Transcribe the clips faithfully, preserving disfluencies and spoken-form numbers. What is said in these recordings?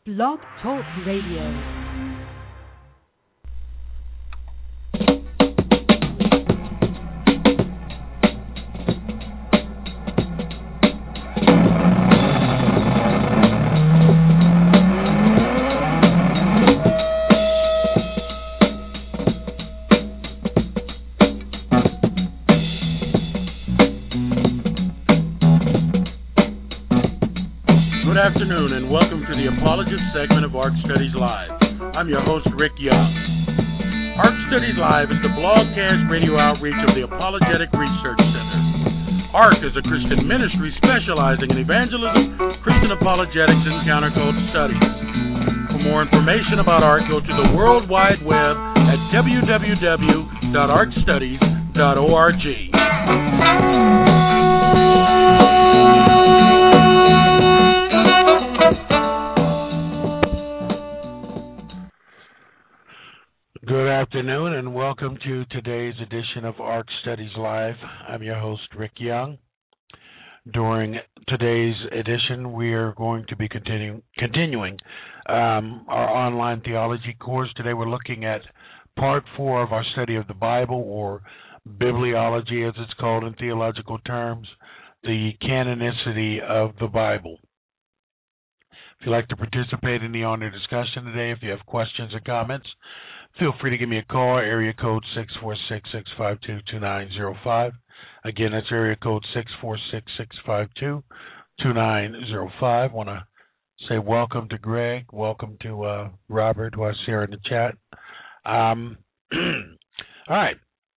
Blog Talk Radio. Good afternoon and welcome to the Apologist segment of Ark Studies Live. I'm your host, Rick Young. Ark Studies Live is the blogcast radio outreach of the Apologetic Research Center. Ark is a Christian ministry specializing in evangelism, Christian apologetics, and counterculture studies. For more information about Ark, go to the World Wide Web at w w w dot ark studies dot org. Good afternoon and welcome to today's edition of Ark Studies Live. I'm your host, Rick Young. During today's edition, we are going to be continu- continuing um, our online theology course. Today we're looking at part four of our study of the Bible, or bibliology as it's called in theological terms, the canonicity of the Bible. If you'd like to participate in the on-air discussion today, if you have questions or comments, feel free to give me a call, area code six four six, six five two, two nine zero five. Again, that's area code six four six, six five two, two nine zero five. I want to say welcome to Greg, welcome to uh, Robert, who I see here in the chat. Um, all right.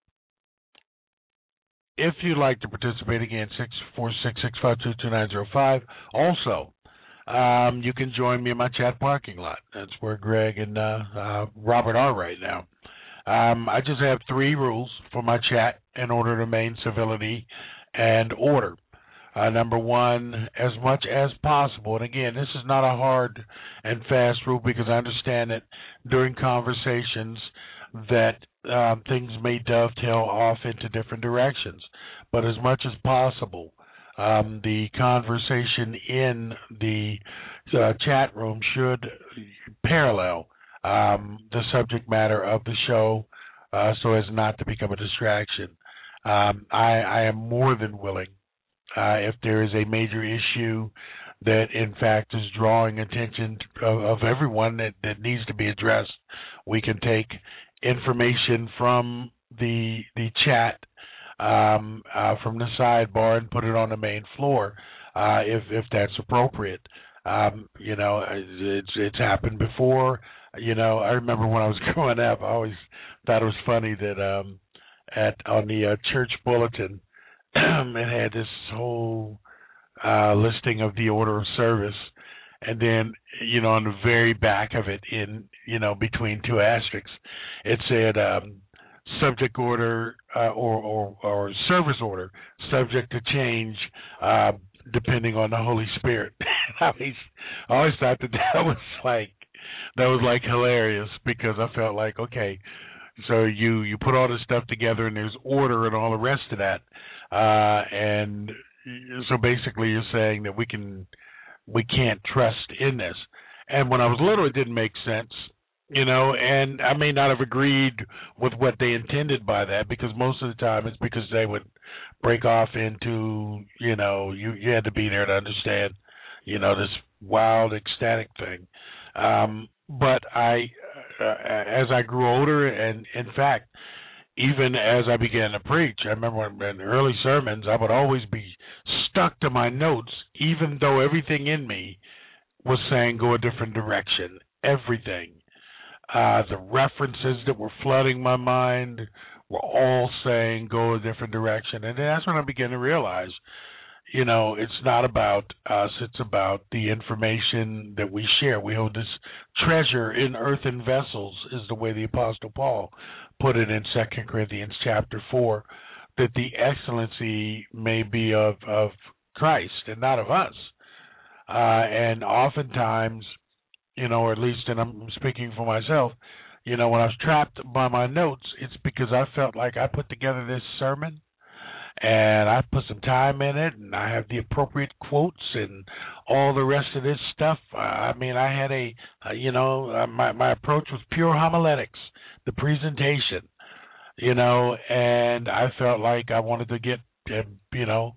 If you'd like to participate, again, six four six, six five two, two nine zero five. Also, Um, you can join me in my chat parking lot. That's where Greg and uh, uh, Robert are right now. Um, I just have three rules for my chat in order to maintain civility and order. Uh, number one, as much as possible, and again, this is not a hard and fast rule because I understand that during conversations that um, things may dovetail off into different directions, but as much as possible, Um, the conversation in the uh, chat room should parallel um, the subject matter of the show uh, so as not to become a distraction. Um, I, I am more than willing, uh, if there is a major issue that in fact is drawing attention of, of everyone that, that needs to be addressed, we can take information from the the chat Um, uh, from the sidebar and put it on the main floor, uh, if if that's appropriate. Um, you know, it's it's happened before. You know, I remember when I was growing up, I always thought it was funny that um, at on the uh, church bulletin, it had this whole uh, listing of the order of service, and then you know on the very back of it, in you know between two asterisks, it said. Um, subject order uh, or, or or service order subject to change uh, depending on the Holy Spirit. I always, I always thought that that was like that was like hilarious because I felt like, okay, so you, you put all this stuff together and there's order and all the rest of that, uh, and so basically you're saying that we can we can't trust in this. And when I was little, it didn't make sense. You know, and I may not have agreed with what they intended by that because most of the time it's because they would break off into, you know, you, you had to be there to understand, you know, this wild, ecstatic thing. Um, but I, uh, as I grew older, and in fact, even as I began to preach, I remember in early sermons, I would always be stuck to my notes, even though everything in me was saying go a different direction, everything. Uh, the references that were flooding my mind were all saying go a different direction. And that's when I began to realize, you know, it's not about us, it's about the information that we share. We hold this treasure in earthen vessels, is the way the Apostle Paul put it in Second Corinthians chapter four, that the excellency may be of, of Christ and not of us. Uh, and oftentimes, you know, or at least, and I'm speaking for myself, you know, when I was trapped by my notes, it's because I felt like I put together this sermon and I put some time in it, and I have the appropriate quotes and all the rest of this stuff. Uh, I mean, I had a, uh, you know, uh, my my approach was pure homiletics, the presentation, you know, and I felt like I wanted to get, uh, you know,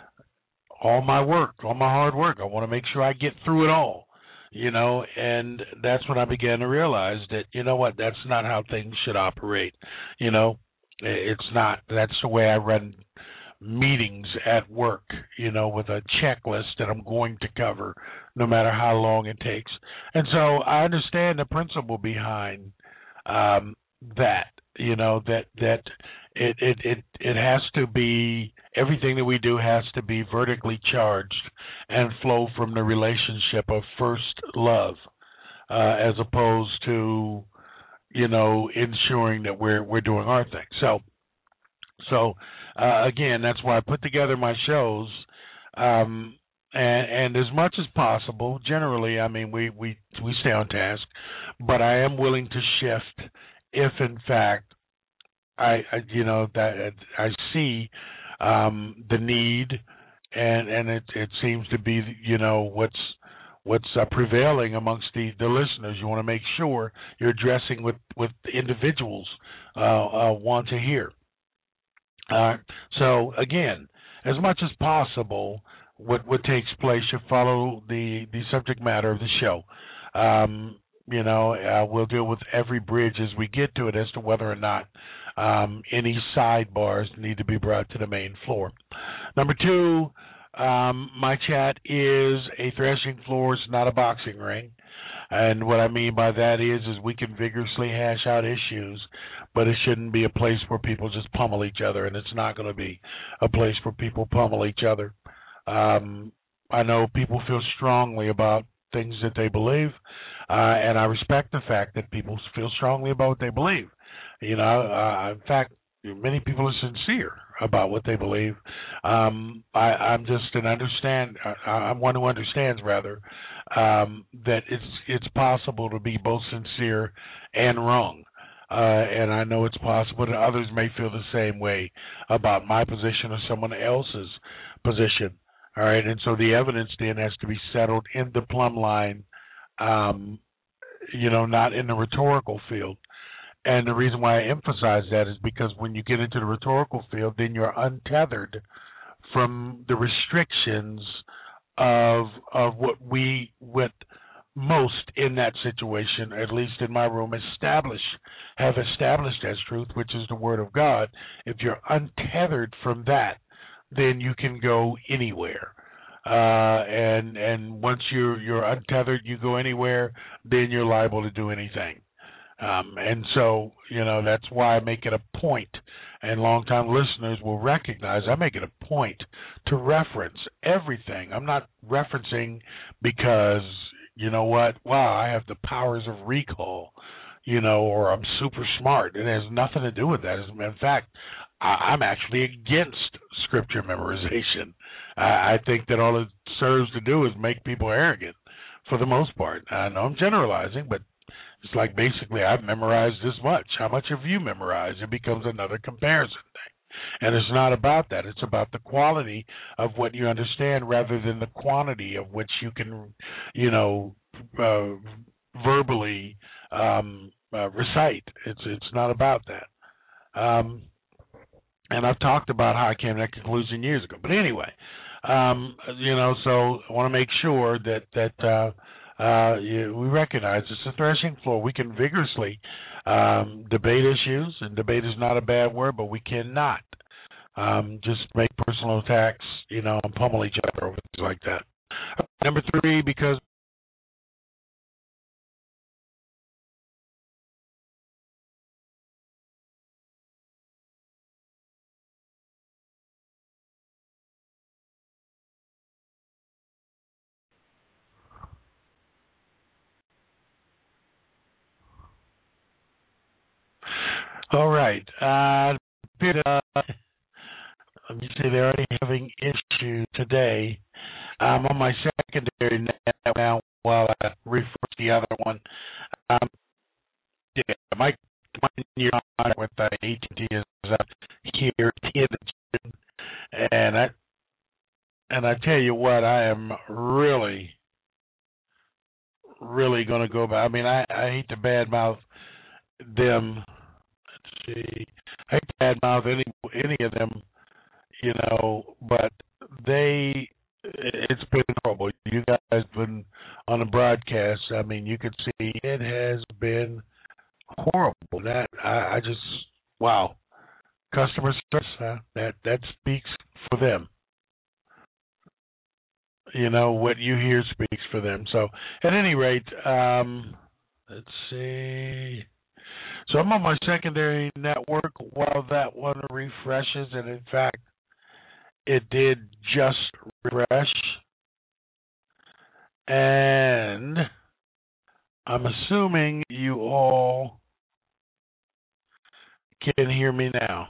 all my work, all my hard work. I want to make sure I get through it all, you know, and that's when I began to realize that, you know what, that's not how things should operate, you know. It's not. That's the way I run meetings at work, you know, with a checklist that I'm going to cover no matter how long it takes. And so I understand the principle behind um, that, you know, that that it, it, it, it has to be, everything that we do has to be vertically charged and flow from the relationship of first love, uh, as opposed to, you know, ensuring that we're we're doing our thing. So, so uh, again, that's why I put together my shows, um, and, and as much as possible. Generally, I mean, we, we we stay on task, but I am willing to shift if, in fact, I, I you know that I see um, the need, and and it it seems to be, you know, what's what's uh, prevailing amongst the, the listeners. You want to make sure you're addressing what, what individuals uh, uh, want to hear. Uh, so, again, as much as possible, what, what takes place should follow the, the subject matter of the show. Um, you know, uh, we'll deal with every bridge as we get to it as to whether or not um, any sidebars need to be brought to the main floor. Number two, Um, my chat is a threshing floor. It's not a boxing ring. And what I mean by that is, is we can vigorously hash out issues, but it shouldn't be a place where people just pummel each other, and it's not going to be a place where people pummel each other. Um, I know people feel strongly about things that they believe, uh, and I respect the fact that people feel strongly about what they believe. You know, uh, in fact, many people are sincere about what they believe. Um, I, I'm just an understand. I, I'm one who understands, rather, um, that it's it's possible to be both sincere and wrong. Uh, and I know it's possible that others may feel the same way about my position or someone else's position. All right, and so the evidence then has to be settled in the plumb line, um, you know, not in the rhetorical field. And the reason why I emphasize that is because when you get into the rhetorical field, then you're untethered from the restrictions of of what we, what most in that situation, at least in my room, establish, have established as truth, which is the Word of God. If you're untethered from that, then you can go anywhere. Uh, and and once you're you're untethered, you go anywhere, then you're liable to do anything. Um, and so, you know, that's why I make it a point, and longtime listeners will recognize I make it a point to reference everything. I'm not referencing because, you know what, wow, I have the powers of recall, you know, or I'm super smart. It has nothing to do with that. As a matter of fact, I, I'm actually against scripture memorization. I, I think that all it serves to do is make people arrogant for the most part. I know I'm generalizing, but it's like basically I've memorized this much. How much have you memorized? It becomes another comparison thing. And it's not about that. It's about the quality of what you understand rather than the quantity of which you can, you know, uh, verbally um, uh, recite. It's it's not about that. Um, and I've talked about how I came to that conclusion years ago. But anyway, um, you know, so I want to make sure that that. Uh, Uh, you, we recognize it's a threshing floor. We can vigorously um, debate issues, and debate is not a bad word, but we cannot um, just make personal attacks, you know, and pummel each other over things like that. Number three, because all right. Uh, uh, let me see. They're already having issues today. I'm on my secondary net now while I refresh the other one. Um, yeah, my one year on with uh, A T and T is up here in June. And I and I tell you what, I am really, really going to go back. I mean, I, I hate to badmouth them. Let's see, I hate to badmouth any any of them, you know, but they, it's been horrible. You guys been on the broadcast. I mean, you could see it has been horrible. That I, I just wow, customer service. Huh? That that speaks for them. You know what you hear speaks for them. So, at any rate, um, let's see. So I'm on my secondary network while that one refreshes, and in fact, it did just refresh. And I'm assuming you all can hear me now.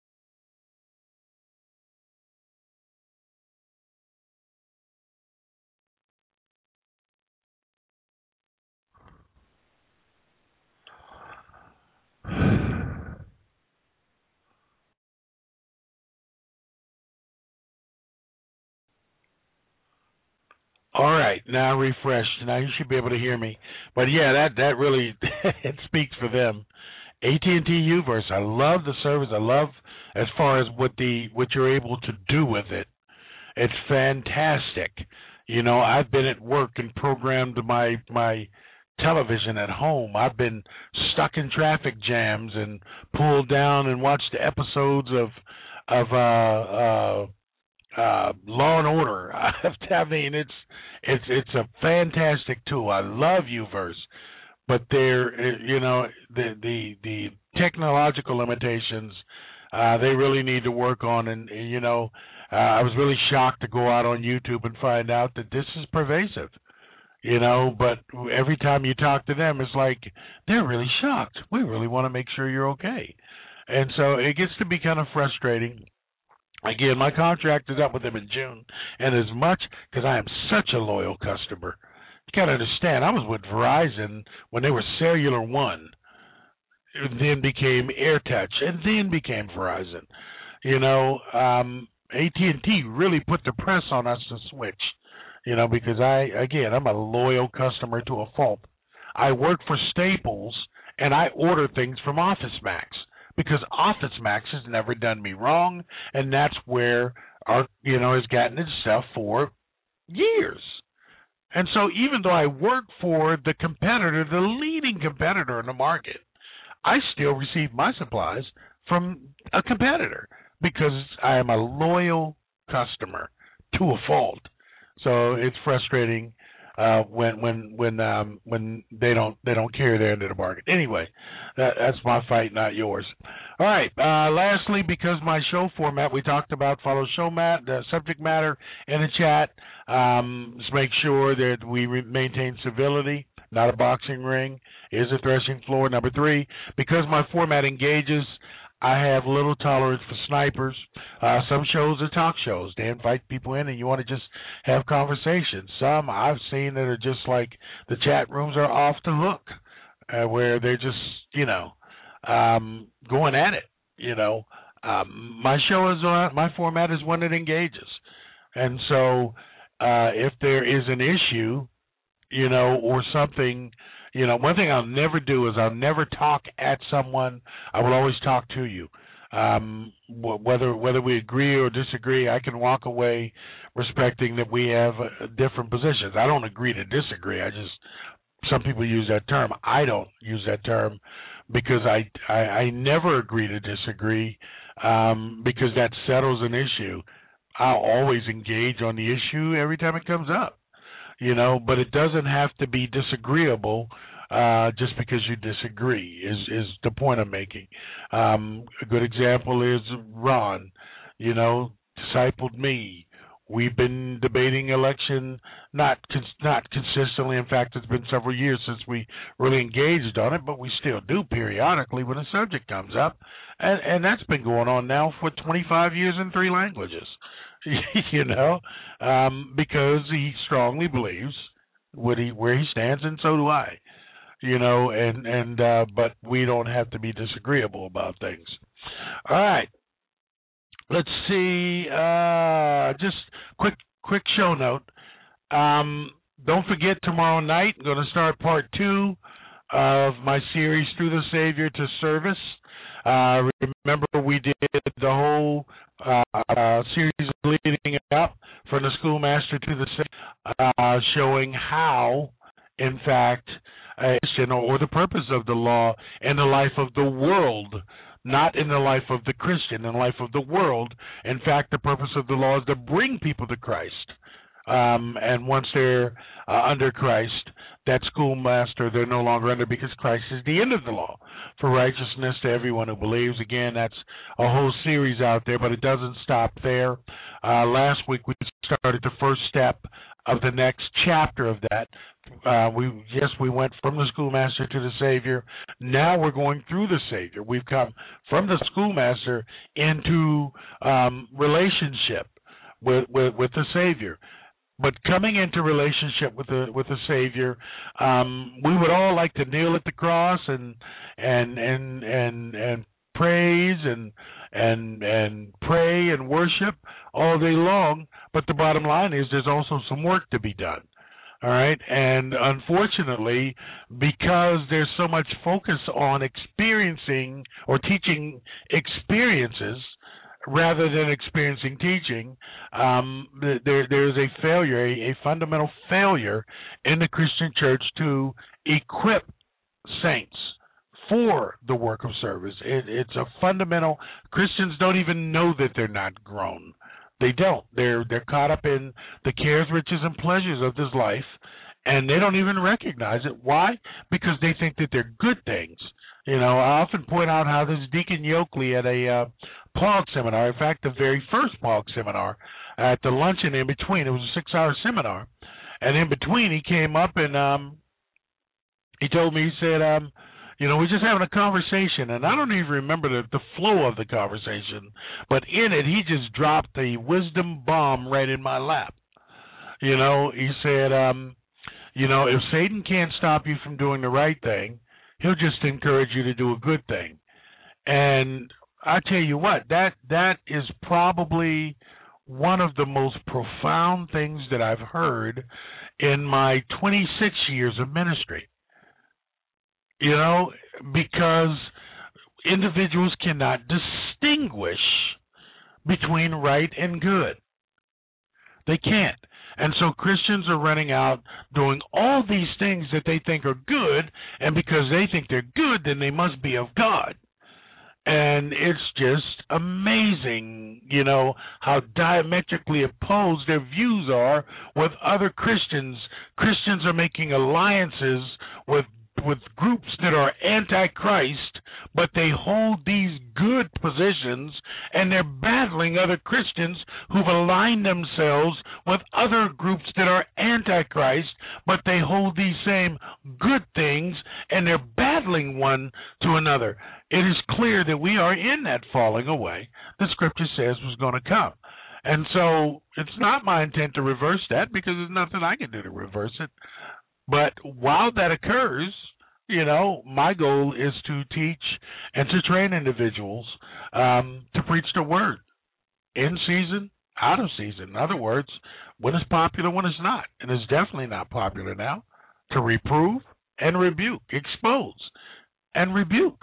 All right, now refreshed. Now you should be able to hear me. But yeah, that that really it speaks for them. A T and T UVerse. I love the service. I love as far as what the what you're able to do with it. It's fantastic. You know, I've been at work and programmed my my television at home. I've been stuck in traffic jams and pulled down and watched the episodes of of uh uh uh Law and Order. I mean, it's it's it's a fantastic tool. I love UVerse, but they're you know the the the technological limitations uh they really need to work on. And, and you know uh, I was really shocked to go out on YouTube and find out that this is pervasive. You know, but every time you talk to them, it's like they're really shocked. We really want to make sure you're okay, and so it gets to be kind of frustrating. Again, my contract is up with them in June, and as much because I am such a loyal customer, you got to understand, I was with Verizon when they were Cellular One, then became AirTouch, and then became Verizon. You know, um, A T and T really put the press on us to switch. You know, because I again, I'm a loyal customer to a fault. I work for Staples, and I order things from OfficeMax because OfficeMax has never done me wrong, and that's where our you know has gotten its stuff for years. And so even though I work for the competitor, the leading competitor in the market, I still receive my supplies from a competitor because I am a loyal customer to a fault. So it's frustrating uh, when when when um, when they don't they don't carry their end of the bargain. Anyway, that, that's my fight, not yours. All right. Uh, lastly, because my show format we talked about follow show mat the subject matter in the chat. Um, just make sure that we re- maintain civility. Not a boxing ring. Is a threshing floor. Number three, because my format engages, I have little tolerance for snipers. Uh, some shows are talk shows. They invite people in and you want to just have conversations. Some I've seen that are just like the chat rooms are off the hook, uh, where they're just, you know, um, going at it. You know, um, my show is uh, my format is one that engages. And so uh, if there is an issue, you know, or something, you know, one thing I'll never do is I'll never talk at someone. I will always talk to you. Um, wh- whether whether we agree or disagree, I can walk away respecting that we have uh, different positions. I don't agree to disagree. I just, some people use that term. I don't use that term because I, I, I never agree to disagree um, because that settles an issue. I'll always engage on the issue every time it comes up. You know, but it doesn't have to be disagreeable uh, just because you disagree is, is the point I'm making. Um, a good example is Ron, you know, discipled me. We've been debating election not cons- not consistently. In fact, it's been several years since we really engaged on it, but we still do periodically when a subject comes up. And, and that's been going on now for twenty-five years in three languages. you know, um, because he strongly believes what he where he stands, and so do I. You know, and and uh, but we don't have to be disagreeable about things. All right. let's see. Uh, just quick, quick show note. Um, don't forget tomorrow night. I'm going to start part two of my series Through the Savior to Service. Uh, remember, we did the whole uh, uh, series leading up from the schoolmaster to the Savior, uh, showing how, in fact, uh, or the purpose of the law in the life of the world, not in the life of the Christian, in the life of the world. In fact, the purpose of the law is to bring people to Christ. Um, and once they're uh, under Christ, that schoolmaster they're no longer under, because Christ is the end of the law for righteousness to everyone who believes. Again, that's a whole series out there, but it doesn't stop there. Uh, last week we started the first step of the next chapter of that. Uh, we yes, we went from the schoolmaster to the Savior. Now we're going through the Savior. We've come from the schoolmaster into um, relationship with, with with the Savior. But coming into relationship with the with the Savior, um, we would all like to kneel at the cross and and and and and praise and and and pray and worship all day long. But the bottom line is, there's also some work to be done. All right, and unfortunately, because there's so much focus on experiencing or teaching experiences rather than experiencing teaching, um, there, there's a failure, a, a fundamental failure in the Christian church to equip saints for the work of service. It, it's a fundamental. Christians don't even know that they're not grown. They don't. They're they're caught up in the cares, riches, and pleasures of this life, and they don't even recognize it. Why? Because they think that they're good things. You know, I often point out how this Deacon Yoakley at a uh, P O G seminar, in fact, the very first P O G seminar, at the luncheon in between, it was a six-hour seminar, and in between he came up and um, he told me, he said, um, you know, we're just having a conversation, and I don't even remember the, the flow of the conversation, but in it, he just dropped a wisdom bomb right in my lap. You know, he said, um, you know, if Satan can't stop you from doing the right thing, he'll just encourage you to do a good thing. And I tell you what, that that is probably one of the most profound things that I've heard in my twenty-six years of ministry. You know, because individuals cannot distinguish between right and good. They can't. And so Christians are running out doing all these things that they think are good, and because they think they're good, then they must be of God. And it's just amazing, you know, how diametrically opposed their views are with other Christians. Christians are making alliances with with groups that are anti-Christ, but they hold these good positions, and they're battling other Christians who've aligned themselves with other groups that are anti-Christ, but they hold these same good things, and they're battling one to another. It is clear that we are in that falling away the Scripture says was going to come. And so it's not my intent to reverse that, because there's nothing I can do to reverse it. But while that occurs, you know, my goal is to teach and to train individuals um, to preach the word in season, out of season. In other words, when it's popular, when it's not. And it's definitely not popular now. To reprove and rebuke, expose and rebuke.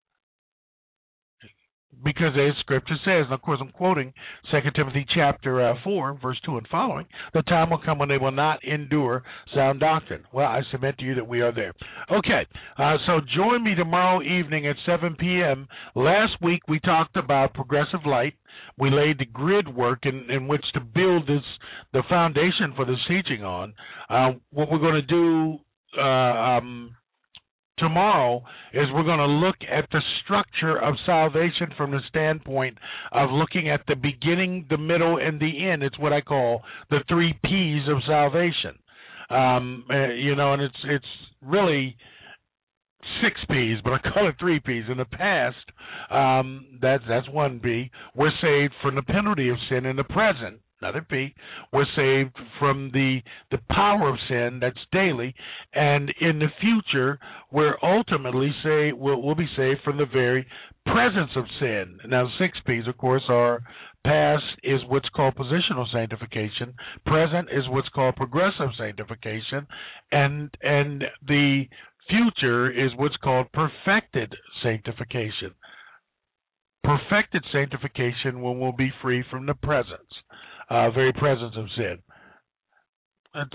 Because as Scripture says, and of course I'm quoting Second Timothy chapter uh, four, verse two and following, the time will come when they will not endure sound doctrine. Well, I submit to you that we are there. Okay, uh, so join me tomorrow evening at seven p.m. Last week we talked about progressive light. We laid the grid work in, in which to build this, the foundation for this teaching on. Uh, what we're going to do uh, um, tomorrow is we're going to look at the structure of salvation from the standpoint of looking at the beginning, the middle, and the end. It's what I call the three P's of salvation. Um, uh, you know, and it's it's really six P's, but I call it three P's. In the past, um, that's that's one P. We're saved from the penalty of sin in the present. Another P. We're saved from the the power of sin, that's daily, and in the future, we're ultimately say we'll, we'll be saved from the very presence of sin. Now, six P's, of course, are Past is what's called positional sanctification. Present is what's called progressive sanctification. And and the future is what's called perfected sanctification. Perfected sanctification when we'll be free from the presence, uh, very presence of sin. Let's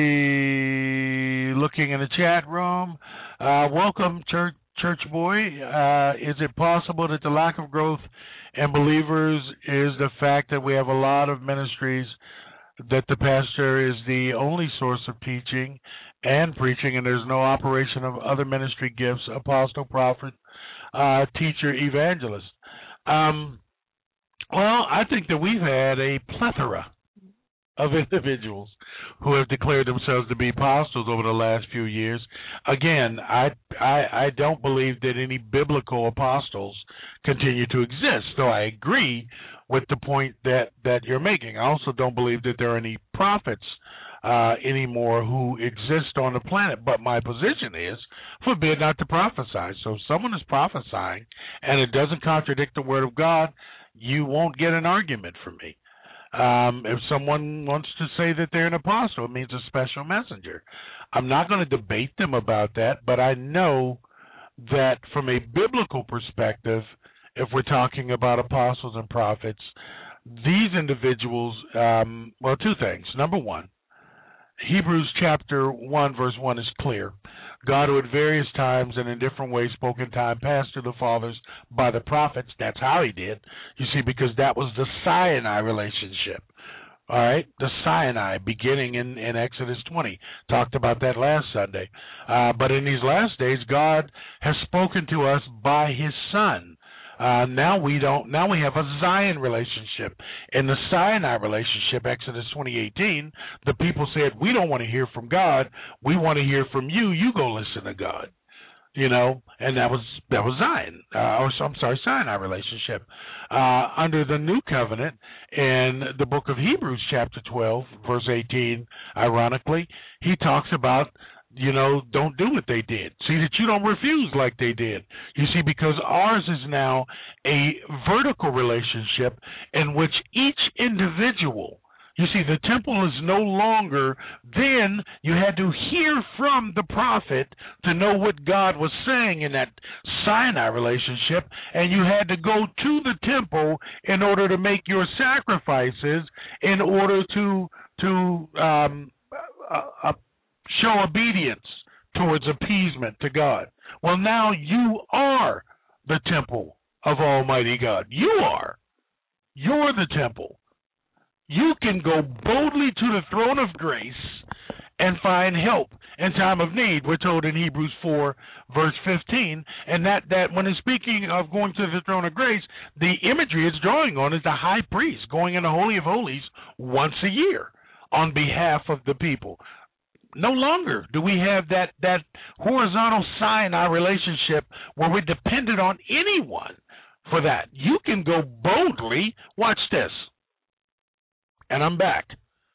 see, looking in the chat room. Uh, welcome, church, church boy. Uh, is it possible that the lack of growth in believers is the fact that we have a lot of ministries that the pastor is the only source of teaching and preaching, and there's no operation of other ministry gifts, apostle, prophet, uh, teacher, evangelist? Um, well, I think that we've had a plethora of individuals who have declared themselves to be apostles over the last few years. Again, I, I I don't believe that any biblical apostles continue to exist, so I agree with the point that, that you're making. I also don't believe that there are any prophets uh, anymore who exist on the planet, but my position is forbid not to prophesy. So if someone is prophesying and it doesn't contradict the Word of God, you won't get an argument from me. Um, if someone wants to say that they're an apostle, it means a special messenger. I'm not going to debate them about that, but I know that from a biblical perspective, if we're talking about apostles and prophets, these individuals, um, well, two things. Number one, Hebrews chapter one, verse one is clear. God, who at various times and in different ways spoke in time past to the fathers by the prophets, that's how he did, you see, because that was the Sinai relationship. All right, the Sinai, beginning in, in Exodus twenty. Talked about that last Sunday. Uh, but in these last days, God has spoken to us by his Son. Uh, now we don't. Now we have a Zion relationship. In the Sinai relationship, Exodus twenty eighteen, the people said, "We don't want to hear from God. We want to hear from you. You go listen to God." You know, and that was that was Zion. Uh, or I'm sorry, Sinai relationship. Uh, under the New Covenant, in the book of Hebrews, chapter twelve, verse eighteen, ironically, he talks about, you know, don't do what they did. See that you don't refuse like they did. You see, because ours is now a vertical relationship in which each individual, you see, the temple is no longer, then you had to hear from the prophet to know what God was saying in that Sinai relationship, and you had to go to the temple in order to make your sacrifices, in order to, to um, uh, uh, show obedience towards appeasement to God. Well, now you are the temple of Almighty God. You are. You're the temple. You can go boldly to the throne of grace and find help in time of need. We're told in Hebrews four, verse fifteen, and that, that when it's speaking of going to the throne of grace, the imagery it's drawing on is the high priest going in the Holy of Holies once a year on behalf of the people. No longer do we have that, that horizontal Sinai relationship where we're dependent on anyone for that. You can go boldly. Watch this. And I'm back.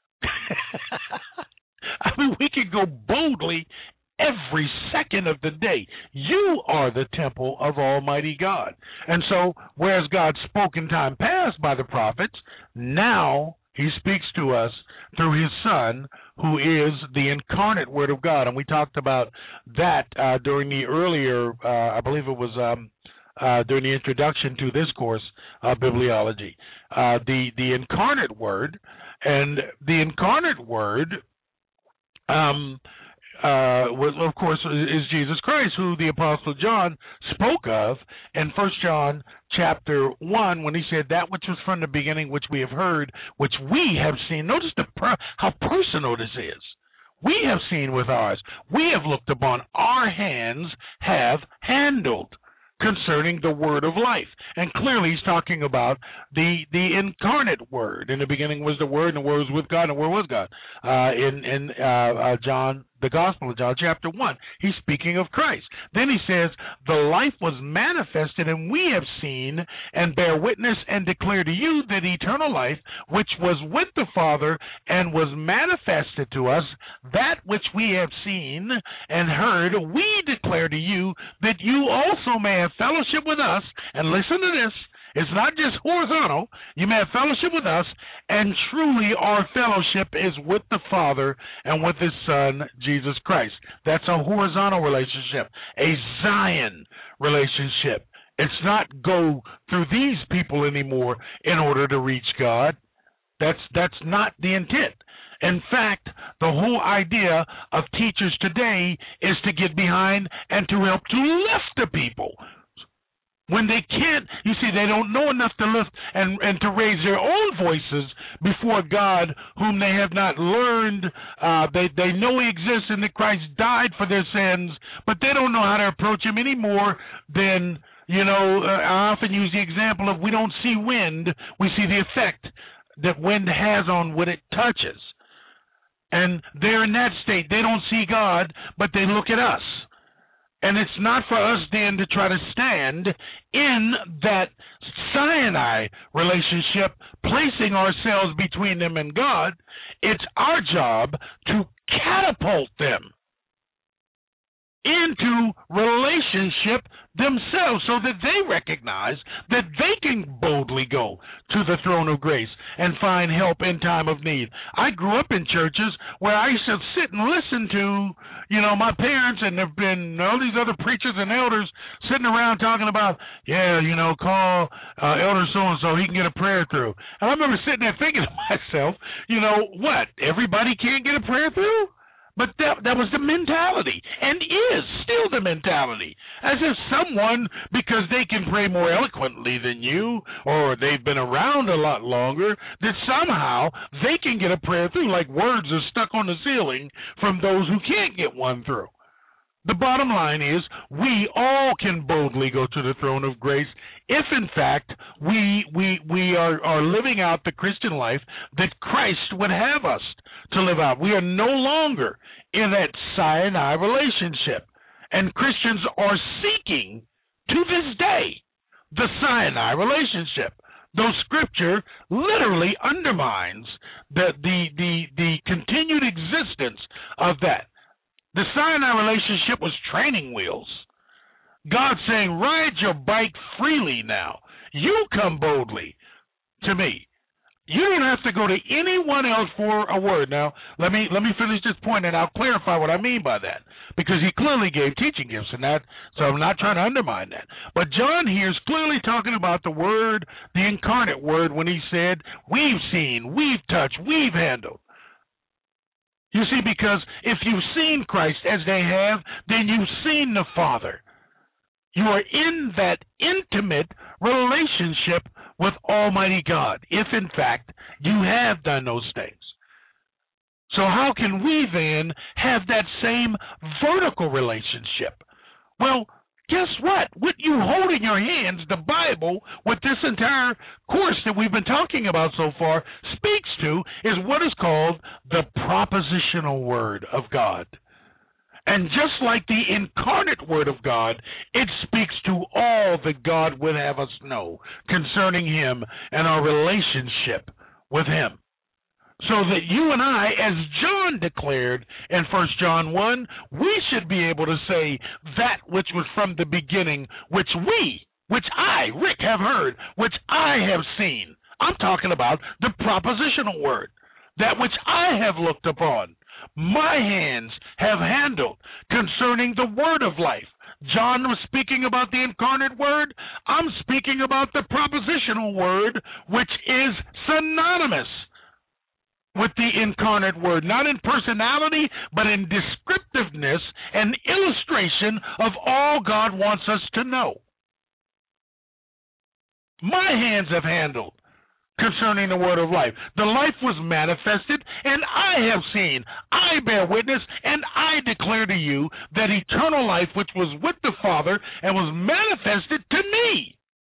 I mean, we can go boldly every second of the day. You are the temple of Almighty God. And so, whereas God spoke in time past by the prophets, now he speaks to us through his Son, who is the incarnate Word of God. And we talked about that uh, during the earlier, uh, I believe it was um, uh, during the introduction to this course, uh, Bibliology. Uh, the, the incarnate Word, and the incarnate Word um, uh, was, of course, is Jesus Christ, who the Apostle John spoke of in First John chapter one, when he said, that which was from the beginning, which we have heard, which we have seen. Notice the per- how personal this is. We have seen with ours. We have looked upon. Our hands have handled concerning the word of life. And clearly he's talking about the the incarnate Word. In the beginning was the Word, and the Word was with God, and the Word was God. Uh, in in uh, uh, John, the Gospel of John, chapter one, he's speaking of Christ. Then he says, the life was manifested, and we have seen and bear witness and declare to you that eternal life, which was with the Father and was manifested to us, that which we have seen and heard, we declare to you, that you also may have fellowship with us, and listen to this, It's not just horizontal. You may have fellowship with us, and truly our fellowship is with the Father and with His Son, Jesus Christ. That's a horizontal relationship, a Zion relationship. It's not go through these people anymore in order to reach God. That's that's not the intent. In fact, the whole idea of teachers today is to get behind and to help to lift the people. When they can't, you see, they don't know enough to lift and, and to raise their own voices before God, whom they have not learned. Uh, they, they know He exists and that Christ died for their sins, but they don't know how to approach Him any more than, you know, uh, I often use the example of we don't see wind, we see the effect that wind has on what it touches. And they're in that state. They don't see God, but they look at us. And it's not for us then to try to stand in that Sinai relationship, placing ourselves between them and God. It's our job to catapult them into relationship themselves so that they recognize that they can boldly go to the throne of grace and find help in time of need. I grew up in churches where I used to sit and listen to, you know, my parents, and there have been all these other preachers and elders sitting around talking about, yeah, you know, call uh, Elder so-and-so, he can get a prayer through. And I remember sitting there thinking to myself, you know, what, everybody can't get a prayer through? But that, that was the mentality, and is still the mentality, as if someone, because they can pray more eloquently than you, or they've been around a lot longer, that somehow they can get a prayer through, like words are stuck on the ceiling from those who can't get one through. The bottom line is we all can boldly go to the throne of grace if, in fact, we we we are, are living out the Christian life that Christ would have us to live out. We are no longer in that Sinai relationship. And Christians are seeking, to this day, the Sinai relationship. Though Scripture literally undermines the the the, the continued existence of that. The Sinai relationship was training wheels. God saying, ride your bike freely now. You come boldly to me. You don't have to go to anyone else for a word. Now, let me let me finish this point, and I'll clarify what I mean by that, because he clearly gave teaching gifts in that, so I'm not trying to undermine that. But John here is clearly talking about the Word, the incarnate Word, when he said, we've seen, we've touched, we've handled. You see, because if you've seen Christ as they have, then you've seen the Father. You are in that intimate relationship with Almighty God, if in fact you have done those things. So how can we then have that same vertical relationship? Well, guess what? What you hold in your hands, the Bible, what this entire course that we've been talking about so far speaks to, is what is called the propositional Word of God. And just like the incarnate Word of God, it speaks to all that God would have us know concerning Him and our relationship with Him. So that you and I, as John declared in First John one, we should be able to say that which was from the beginning, which we, which I, Rick, have heard, which I have seen. I'm talking about the propositional Word, that which I have looked upon, my hands have handled concerning the Word of life. John was speaking about the incarnate Word. I'm speaking about the propositional Word, which is synonymous with the incarnate Word, not in personality, but in descriptiveness and illustration of all God wants us to know. My hands have handled concerning the Word of life. The life was manifested, and I have seen. I bear witness, and I declare to you that eternal life which was with the Father and was manifested to me.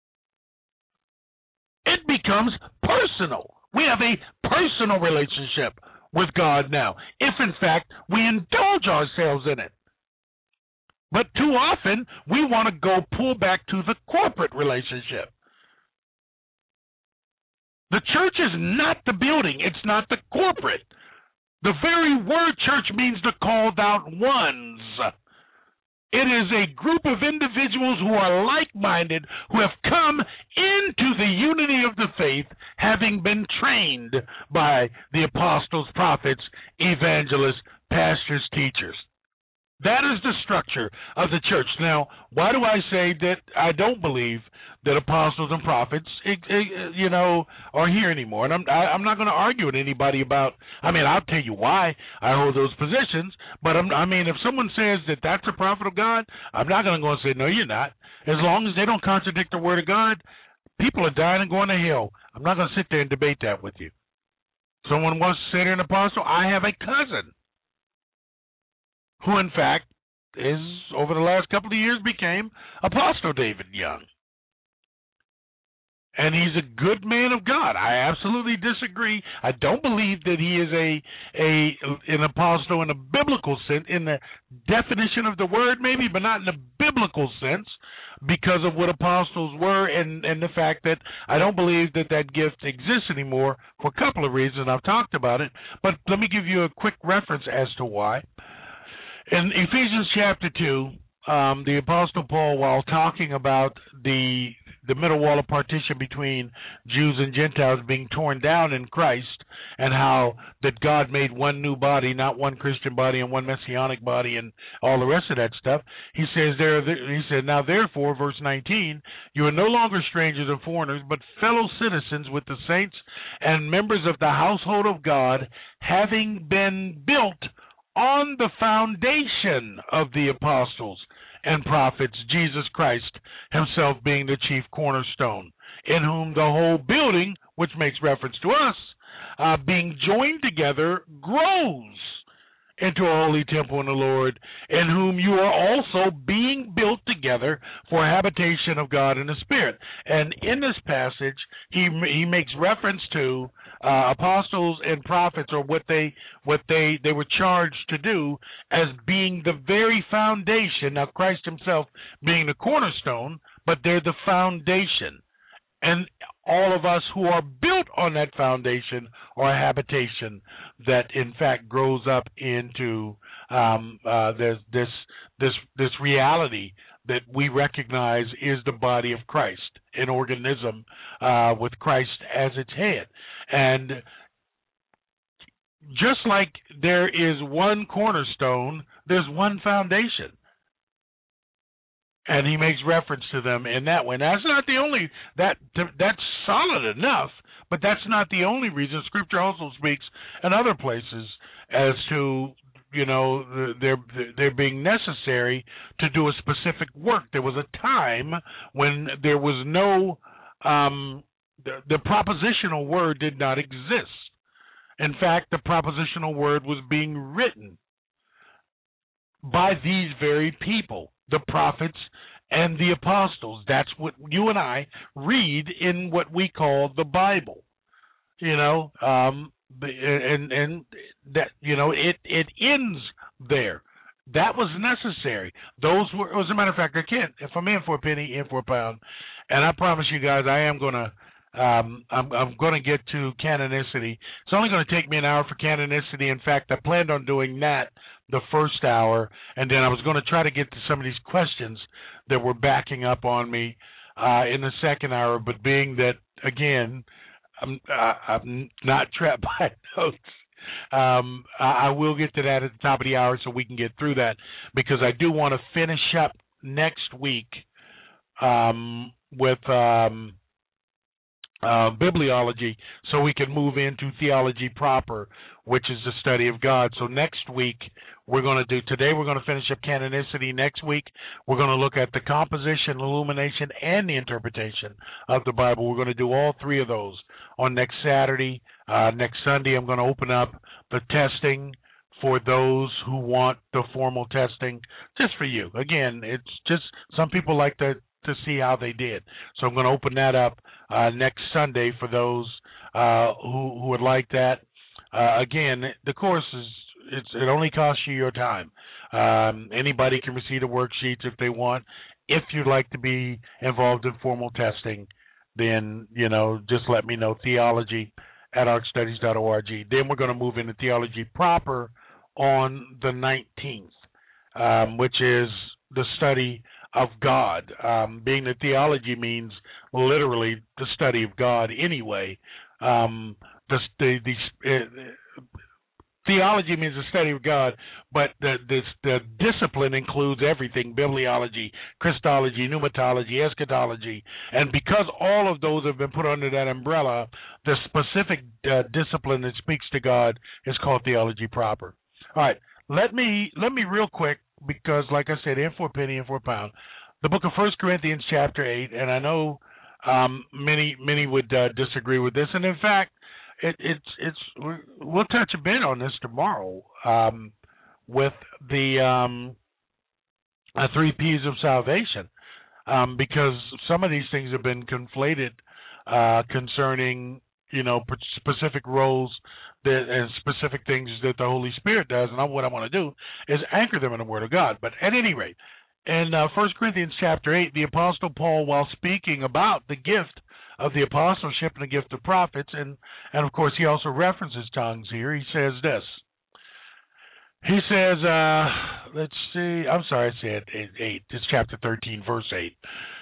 It becomes personal. We have a personal relationship with God now, if in fact we indulge ourselves in it. But too often, we want to go pull back to the corporate relationship. The church is not the building. It's not the corporate. The very word church means the called out ones. It is a group of individuals who are like-minded, who have come into the unity of the faith, having been trained by the apostles, prophets, evangelists, pastors, teachers. That is the structure of the church. Now, why do I say that I don't believe that apostles and prophets, you know, are here anymore? And I'm, I'm not going to argue with anybody about, I mean, I'll tell you why I hold those positions, but I'm, I mean, if someone says that that's a prophet of God, I'm not going to go and say, no, you're not. As long as they don't contradict the word of God, people are dying and going to hell. I'm not going to sit there and debate that with you. Someone wants to say they're an apostle. I have a cousin who, in fact, is over the last couple of years became Apostle David Young. And he's a good man of God. I absolutely disagree. I don't believe that he is a a an apostle in a biblical sense, in the definition of the word maybe, but not in the biblical sense, because of what apostles were and, and the fact that I don't believe that that gift exists anymore for a couple of reasons. I've talked about it, but let me give you a quick reference as to why. In Ephesians chapter two, um, the Apostle Paul, while talking about the the middle wall of partition between Jews and Gentiles being torn down in Christ, and how that God made one new body, not one Christian body and one messianic body and all the rest of that stuff, he says there, he said, now therefore, verse nineteen, you are no longer strangers and foreigners, but fellow citizens with the saints and members of the household of God, having been built on the foundation of the apostles and prophets, Jesus Christ himself being the chief cornerstone, in whom the whole building, which makes reference to us, uh, being joined together, grows into a holy temple in the Lord, in whom you are also being built together for a habitation of God in the Spirit. And in this passage, he he makes reference to uh, apostles and prophets, or what they what they they were charged to do, as being the very foundation. Now, Christ himself being the cornerstone, but they're the foundation. And all of us who are built on that foundation are a habitation that, in fact, grows up into um, uh, this this this this reality that we recognize is the body of Christ, an organism uh, with Christ as its head. And just like there is one cornerstone, there's one foundation. And he makes reference to them in that way. Now, that's not the only, that that's solid enough, but that's not the only reason. Scripture also speaks in other places as to, you know, they're, they're being necessary to do a specific work. There was a time when there was no, um, the, the propositional word did not exist. In fact, the propositional word was being written by these very people, the prophets and the apostles. That's what you and I read in what we call the Bible. You know, um, and and that, you know, it it ends there. That was necessary. Those were, as a matter of fact, I can't. If I'm in for a penny, in for a pound. And I promise you guys, I am gonna. Um, I'm, I'm going to get to canonicity. It's only going to take me an hour for canonicity. In fact, I planned on doing that the first hour, and then I was going to try to get to some of these questions that were backing up on me uh, in the second hour. But being that, again, I'm, uh, I'm not trapped by notes, um, I, I will get to that at the top of the hour so we can get through that, because I do want to finish up next week um, with um, Uh, bibliology, so we can move into theology proper, which is the study of God. So next week we're going to do, today we're going to finish up canonicity. Next week we're going to look at the composition, illumination, and the interpretation of the Bible. We're going to do all three of those on next Saturday. Uh, next Sunday I'm going to open up the testing for those who want the formal testing, just for you. Again, it's just, some people like to to see how they did. So I'm going to open that up uh, next Sunday for those uh, who, who would like that. Uh, again, the course is, it's, it only costs you your time. Um, anybody can receive the worksheets if they want. If you'd like to be involved in formal testing, then, you know, just let me know. Theology at ark studies dot org. Then we're going to move into theology proper on the nineteenth, um, which is the study of God, um, being that theology means literally the study of God anyway. Um, the, the, the uh, theology means the study of God, but the, the, the discipline includes everything: bibliology, Christology, pneumatology, eschatology. And because all of those have been put under that umbrella, the specific uh, discipline that speaks to God is called theology proper. All right, let me let me real quick, because like I said, in for a penny, in for a pound, the book of First Corinthians chapter eight, and I know um, many many would uh, disagree with this, and in fact, It, it's it's we'll touch a bit on this tomorrow um, with the um, uh, three P's of salvation, um, because some of these things have been conflated uh, concerning, you know, specific roles that and specific things that the Holy Spirit does, and what I want to do is anchor them in the Word of God. But at any rate, in uh, First Corinthians chapter eight, the Apostle Paul, while speaking about the gift of the apostleship and the gift of prophets, and, and of course he also references tongues here, he says this. He says, uh, let's see, I'm sorry, I said eight, it's chapter thirteen, verse eight.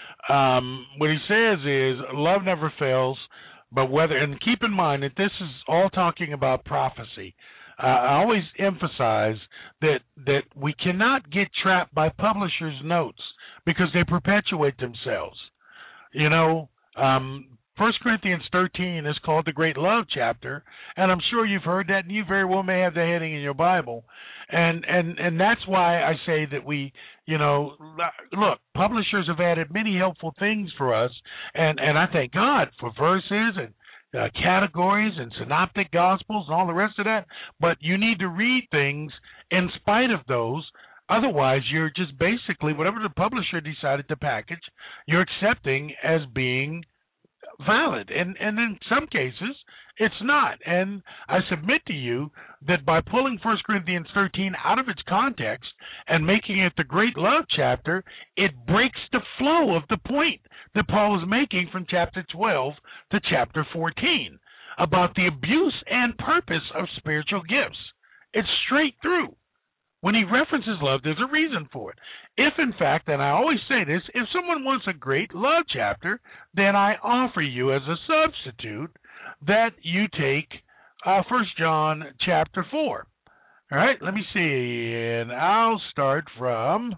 Um, what he says is, love never fails, but whether, and keep in mind that this is all talking about prophecy. Uh, I always emphasize that, that we cannot get trapped by publishers' notes because they perpetuate themselves. You know, Um, First Corinthians thirteen is called the Great Love chapter, and I'm sure you've heard that, and you very well may have the heading in your Bible, and and and that's why I say that we, you know, look, publishers have added many helpful things for us, and and I thank God for verses and uh, categories and synoptic gospels and all the rest of that. But you need to read things in spite of those. Otherwise, you're just basically, whatever the publisher decided to package, you're accepting as being valid. And, and in some cases, it's not. And I submit to you that by pulling First Corinthians thirteen out of its context and making it the Great Love chapter, it breaks the flow of the point that Paul is making from chapter twelve to chapter fourteen about the abuse and purpose of spiritual gifts. It's straight through. When he references love, there's a reason for it. If, in fact, and I always say this, if someone wants a great love chapter, then I offer you as a substitute that you take uh, First John chapter four. All right, let me see, and I'll start from,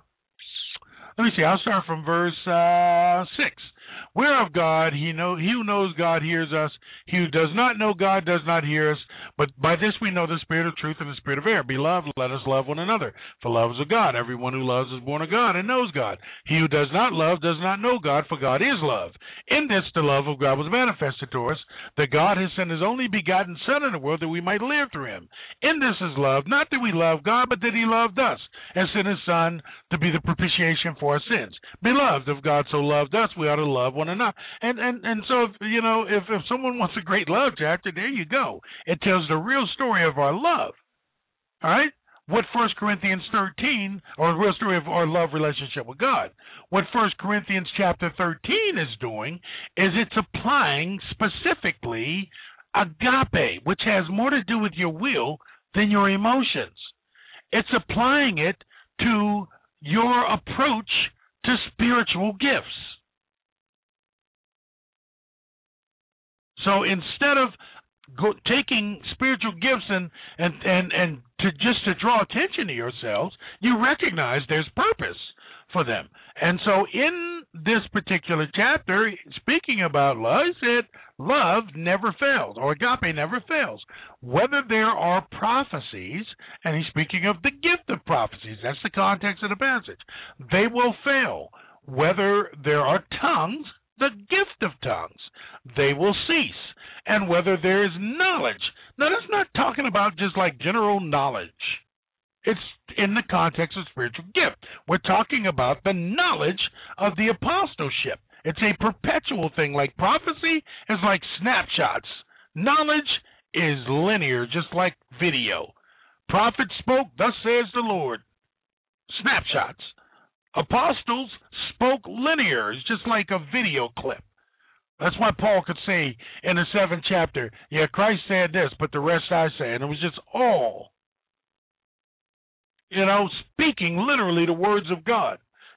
let me see, I'll start from verse uh, six. Whereof God, he know he who knows God hears us. He who does not know God does not hear us. But by this we know the spirit of truth and the spirit of error. Beloved, let us love one another. For love is of God. Everyone who loves is born of God and knows God. He who does not love does not know God, for God is love. In this the love of God was manifested to us, that God has sent his only begotten Son in the world that we might live through him. In this is love, not that we love God, but that he loved us, and sent his Son to be the propitiation for our sins. Beloved, if God so loved us, we ought to love one another. And and and so, if, you know, if, if someone wants a great love chapter, there you go. It tells the real story of our love. All right? What First Corinthians thirteen, or the real story of our love relationship with God. What First Corinthians chapter thirteen is doing is it's applying specifically agape, which has more to do with your will than your emotions. It's applying it to your approach to spiritual gifts. So instead of go, taking spiritual gifts and, and, and, and to just to draw attention to yourselves, you recognize there's purpose for them. And so in this particular chapter, speaking about love, he said love never fails, or agape never fails. Whether there are prophecies, and he's speaking of the gift of prophecies, that's the context of the passage, they will fail. Whether there are tongues, the gift of tongues, they will cease. And whether there is knowledge. Now, that's not talking about just like general knowledge. It's in the context of spiritual gift. We're talking about the knowledge of the apostleship. It's a perpetual thing. Like prophecy is like snapshots. Knowledge is linear, just like video. Prophet spoke, thus says the Lord. Snapshots. Apostles spoke linear. It's just like a video clip. That's why Paul could say in the seventh chapter, yeah, Christ said this, but the rest I say. And it was just all, you know, speaking literally the words of God.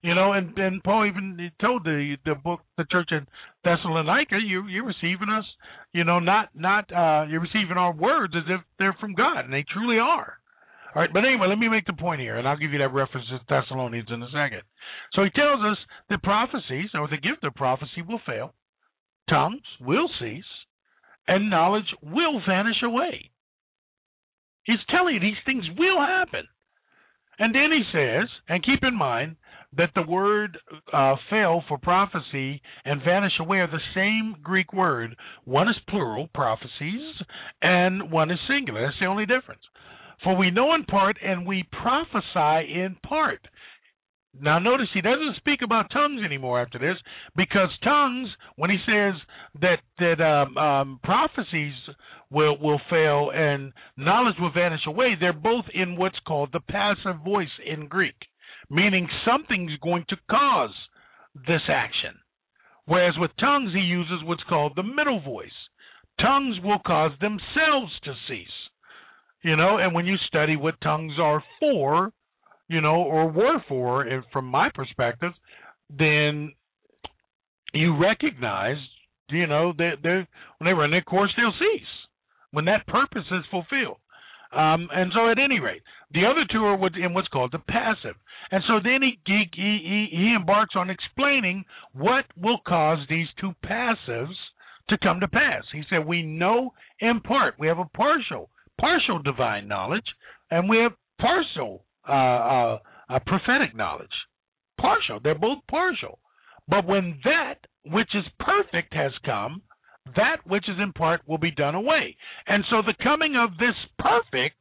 You know, and, and Paul even told the the book, the church in Thessalonica, you you're receiving us, you know, not not uh, you're receiving our words as if they're from God, and they truly are. All right, but anyway, let me make the point here, and I'll give you that reference to Thessalonians in a second. So he tells us that prophecies, or the gift of prophecy, will fail, tongues will cease, and knowledge will vanish away. He's telling you these things will happen. And then he says, and keep in mind that the word uh, fail for prophecy and vanish away are the same Greek word. One is plural, prophecies, and one is singular. That's the only difference. For we know in part and we prophesy in part. Now notice he doesn't speak about tongues anymore after this, because tongues, when he says that that um, um, prophecies will will fail and knowledge will vanish away, they're both in what's called the passive voice in Greek, meaning something's going to cause this action. Whereas with tongues he uses what's called the middle voice. Tongues will cause themselves to cease. You know, and when you study what tongues are for, you know, or were for, and from my perspective, then you recognize, you know, that they when they run their course, they'll cease when that purpose is fulfilled. Um, and so, at any rate, the other two are in what's called the passive. And so then he he he, he embarks on explaining what will cause these two passives to come to pass. He said, we know in part. We have a partial. partial divine knowledge, and we have partial uh, uh, uh, prophetic knowledge. Partial. They're both partial. But when that which is perfect has come, that which is in part will be done away. And so the coming of this perfect,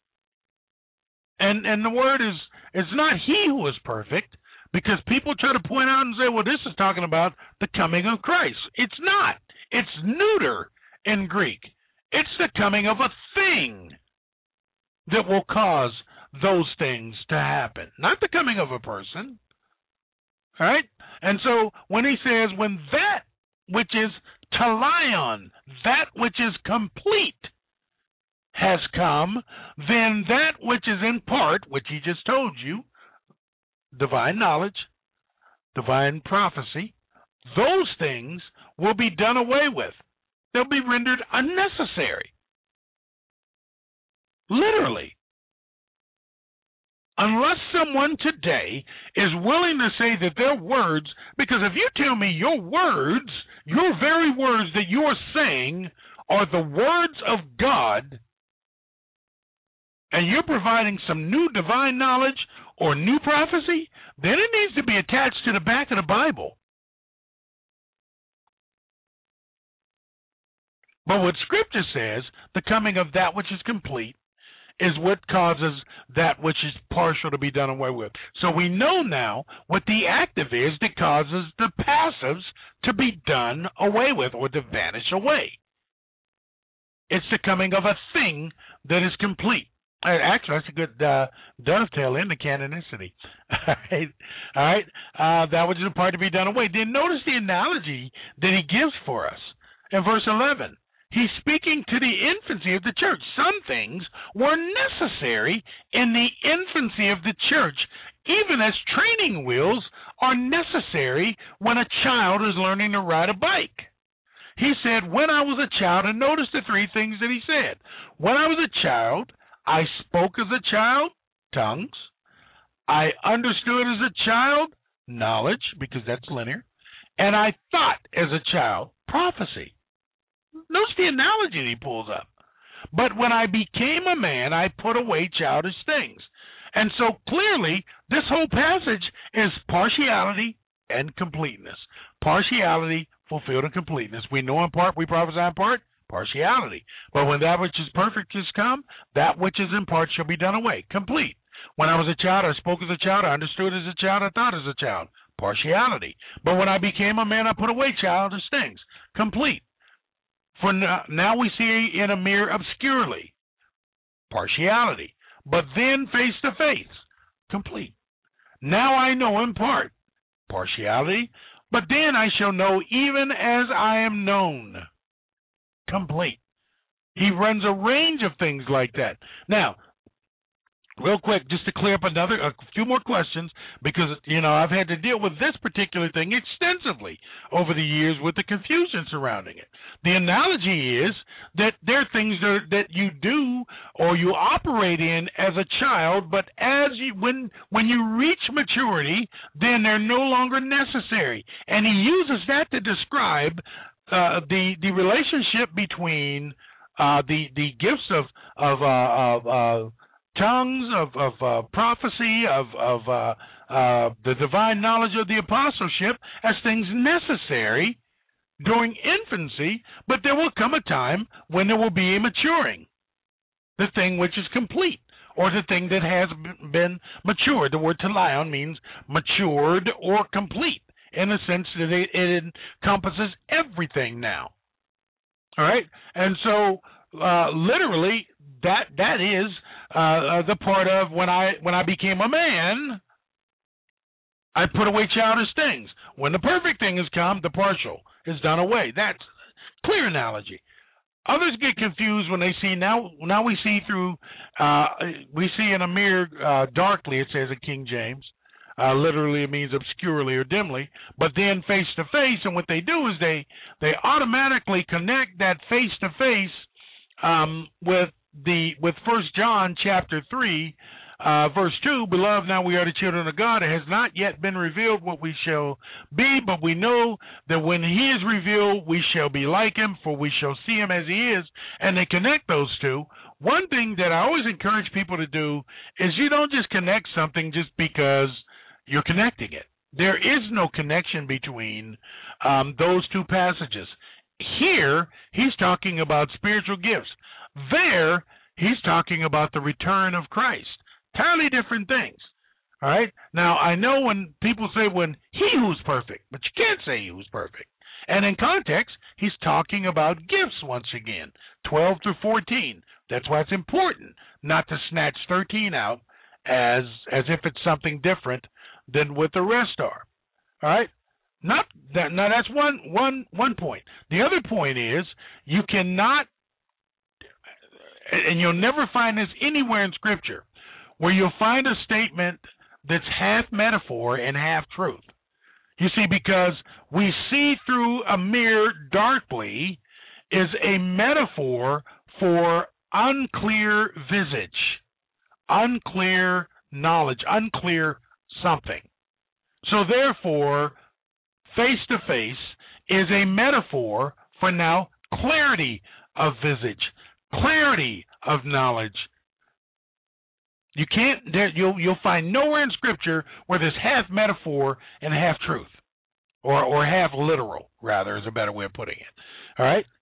and, and the word is, is not he who is perfect, because people try to point out and say, well, this is talking about the coming of Christ. It's not. It's neuter in Greek. It's the coming of a thing that will cause those things to happen, not the coming of a person. All right? And so when he says, when that which is teleon, that which is complete, has come, then that which is in part, which he just told you, divine knowledge, divine prophecy, those things will be done away with. They'll be rendered unnecessary. Literally. Unless someone today is willing to say that their words, because if you tell me your words, your very words that you are saying are the words of God, and you're providing some new divine knowledge or new prophecy, then it needs to be attached to the back of the Bible. But what Scripture says, the coming of that which is complete, is what causes that which is partial to be done away with. So we know now what the active is that causes the passives to be done away with or to vanish away. It's the coming of a thing that is complete. Actually, that's a good uh, dovetail into canonicity. All right, all right. Uh, that which is a part to be done away. Then notice the analogy that he gives for us in verse eleven. He's speaking to the infancy of the church. Some things were necessary in the infancy of the church, even as training wheels are necessary when a child is learning to ride a bike. He said, when I was a child, and notice the three things that he said. When I was a child, I spoke as a child, tongues. I understood as a child, knowledge, because that's linear. And I thought as a child, prophecy. Notice the analogy he pulls up. But when I became a man, I put away childish things. And so clearly, this whole passage is partiality and completeness. Partiality, fulfilled in completeness. We know in part, we prophesy in part, partiality. But when that which is perfect has come, that which is in part shall be done away, complete. When I was a child, I spoke as a child, I understood as a child, I thought as a child, partiality. But when I became a man, I put away childish things, complete. For now, now we see in a mirror obscurely, partiality. But then face to face, complete. Now I know in part, partiality. But then I shall know even as I am known, complete. He runs a range of things like that. Now, real quick, just to clear up another a few more questions, because you know I've had to deal with this particular thing extensively over the years with the confusion surrounding it. The analogy is that there are things that, that you do or you operate in as a child, but as you when when you reach maturity, then they're no longer necessary. And he uses that to describe uh, the the relationship between uh, the the gifts of of, uh, of uh, tongues, of, of uh, prophecy, of, of uh, uh, the divine knowledge of the apostleship as things necessary during infancy, but there will come a time when there will be a maturing, the thing which is complete, or the thing that has been matured. The word teleon means matured or complete, in the sense that it, it encompasses everything now. All right? And so, uh, literally, that that is uh, the part of when I when I became a man, I put away childish things. When the perfect thing has come, the partial is done away. That's clear analogy. Others get confused when they see now. Now we see through. Uh, we see in a mirror uh, darkly. It says in King James. Uh, literally, it means obscurely or dimly. But then face to face, and what they do is they they automatically connect that face to face um, with the with First John chapter three. Uh, verse two, beloved, now we are the children of God. It has not yet been revealed what we shall be, but we know that when he is revealed, we shall be like him, for we shall see him as he is. And they connect those two. One thing that I always encourage people to do is you don't just connect something just because you're connecting it. There is no connection between um, those two passages. Here, he's talking about spiritual gifts. There, he's talking about the return of Christ. Entirely different things. All right? Now, I know when people say when he who's perfect, but you can't say he who's perfect. And in context, he's talking about gifts once again, twelve through fourteen. That's why it's important not to snatch thirteen out as as if it's something different than what the rest are. All right? Not that, now, that's one, one, one point. The other point is you cannot, and you'll never find this anywhere in Scripture, where you'll find a statement that's half metaphor and half truth. You see, because we see through a mirror darkly is a metaphor for unclear visage, unclear knowledge, unclear something. So therefore, face-to-face is a metaphor for now clarity of visage, clarity of knowledge. You can't. There, you'll you'll find nowhere in Scripture where there's half metaphor and half truth, or or half literal, rather, is a better way of putting it. All right.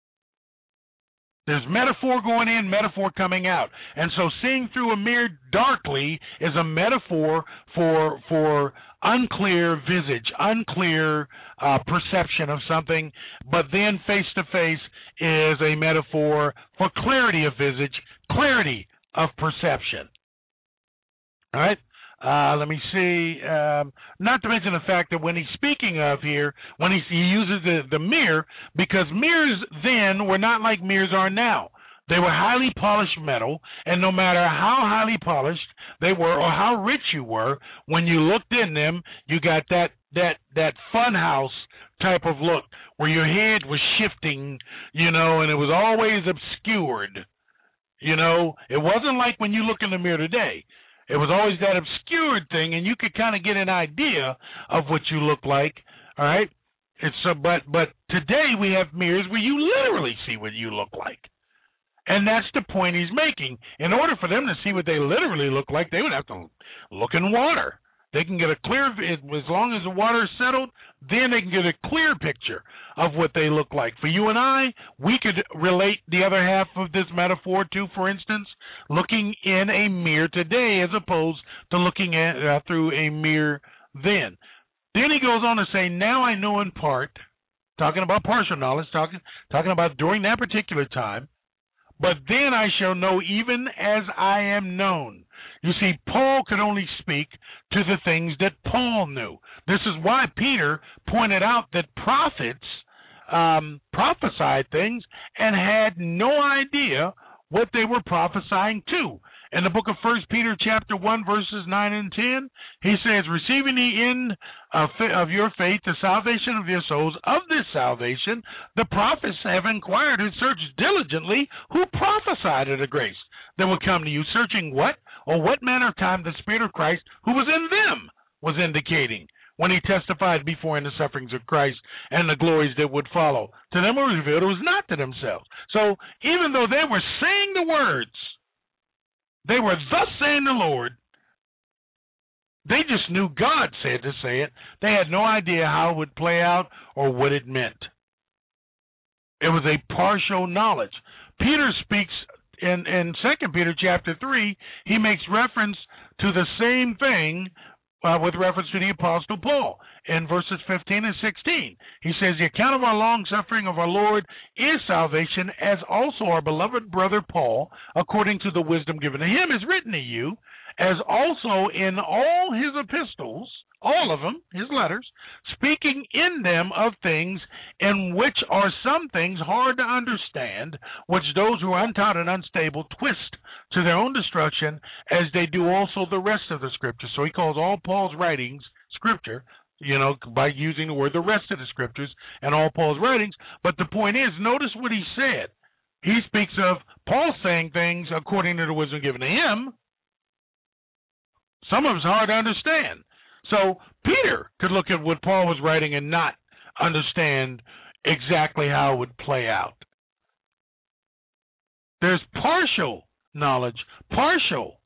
There's metaphor going in, metaphor coming out, and so seeing through a mirror darkly is a metaphor for for unclear visage, unclear uh, perception of something. But then face to face is a metaphor for clarity of visage, clarity of perception. All right, uh, let me see. Um, not to mention the fact that when he's speaking of here, when he, he uses the, the mirror, because mirrors then were not like mirrors are now. They were highly polished metal, and no matter how highly polished they were or how rich you were, when you looked in them, you got that that that fun house type of look where your head was shifting, you know, and it was always obscured. You know, it wasn't like when you look in the mirror today. It was always that obscured thing, and you could kind of get an idea of what you look like. All right, it's uh, but but today we have mirrors where you literally see what you look like, and that's the point he's making. In order for them to see what they literally look like, they would have to look in water. They can get a clear, as long as the water is settled, then they can get a clear picture of what they look like. For you and I, we could relate the other half of this metaphor to, for instance, looking in a mirror today as opposed to looking at uh, through a mirror then. Then he goes on to say, now I know in part, talking about partial knowledge, talking, talking about during that particular time, but then I shall know even as I am known. You see, Paul could only speak to the things that Paul knew. This is why Peter pointed out that prophets um, prophesied things and had no idea what they were prophesying to. In the book of First Peter chapter one, verses nine and ten, he says, receiving the end of, of your faith, the salvation of your souls, of this salvation, the prophets have inquired and searched diligently who prophesied of the grace that will come to you, searching what or what manner of time the Spirit of Christ who was in them was indicating when he testified before in the sufferings of Christ and the glories that would follow. To them were revealed, it was not to themselves. So even though they were saying the words, they were thus saying the Lord, they just knew God said to say it. They had no idea how it would play out or what it meant. It was a partial knowledge. Peter speaks in, in Second Peter chapter three, he makes reference to the same thing Uh, with reference to the Apostle Paul in verses fifteen and sixteen. He says, the account of our long-suffering of our Lord is salvation, as also our beloved brother Paul, according to the wisdom given to him, is written to you, as also in all his epistles, all of them, his letters, speaking in them of things in which are some things hard to understand, which those who are untaught and unstable twist to their own destruction, as they do also the rest of the Scripture. So he calls all Paul's writings Scripture, you know, by using the word the rest of the Scriptures and all Paul's writings. But the point is, notice what he said. He speaks of Paul saying things according to the wisdom given to him. Some of it's hard to understand. So Peter could look at what Paul was writing and not understand exactly how it would play out. There's partial knowledge, partial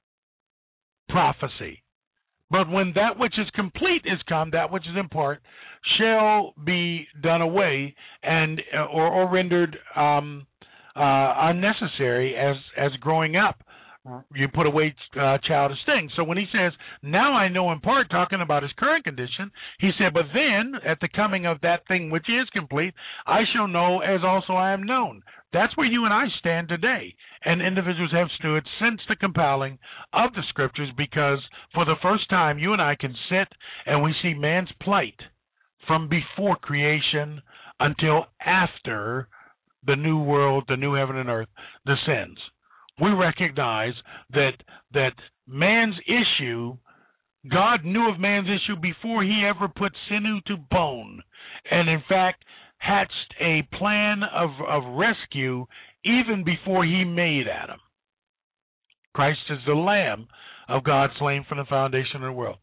prophecy. But when that which is complete is come, that which is in part shall be done away and or, or rendered um, uh, unnecessary as as growing up. You put away uh, childish things. So when he says, now I know in part, talking about his current condition, he said, but then at the coming of that thing which is complete, I shall know as also I am known. That's where you and I stand today. And individuals have stood since the compiling of the Scriptures, because for the first time you and I can sit and we see man's plight from before creation until after the new world, the new heaven and earth descends. We recognize that that man's issue, God knew of man's issue before he ever put sinew to bone, and in fact hatched a plan of, of rescue even before he made Adam. Christ is the Lamb of God slain from the foundation of the world.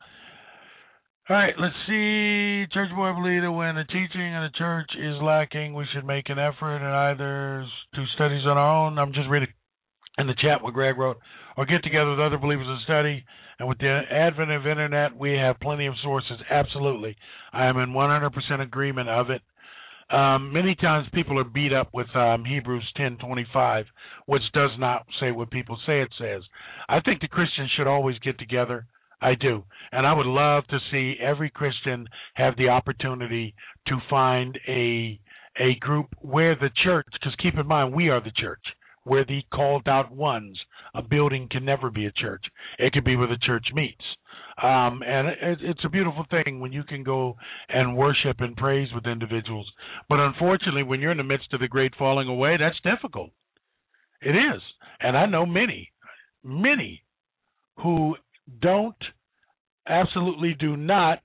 All right, let's see. Church boy believe that when the teaching of the church is lacking, we should make an effort and either do studies on our own. I'm just reading in the chat what Greg wrote, or get together with other believers and study. And with the advent of internet, we have plenty of sources. Absolutely. I am in one hundred percent agreement of it. Um, many times people are beat up with um, Hebrews ten twenty-five, which does not say what people say it says. I think the Christians should always get together. I do. And I would love to see every Christian have the opportunity to find a a group where the church, because keep in mind, we are the church. We're the called out ones. A building can never be a church. It could be where the church meets. Um, and it, it's a beautiful thing when you can go and worship and praise with individuals. But unfortunately, when you're in the midst of the great falling away, that's difficult. It is. And I know many, many who don't, absolutely do not,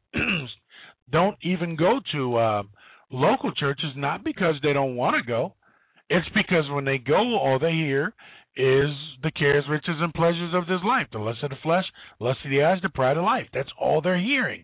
don't even go to uh, local churches, not because they don't want to go. It's because when they go, all they hear is the cares, riches, and pleasures of this life, the lust of the flesh, lust of the eyes, the pride of life. That's all they're hearing.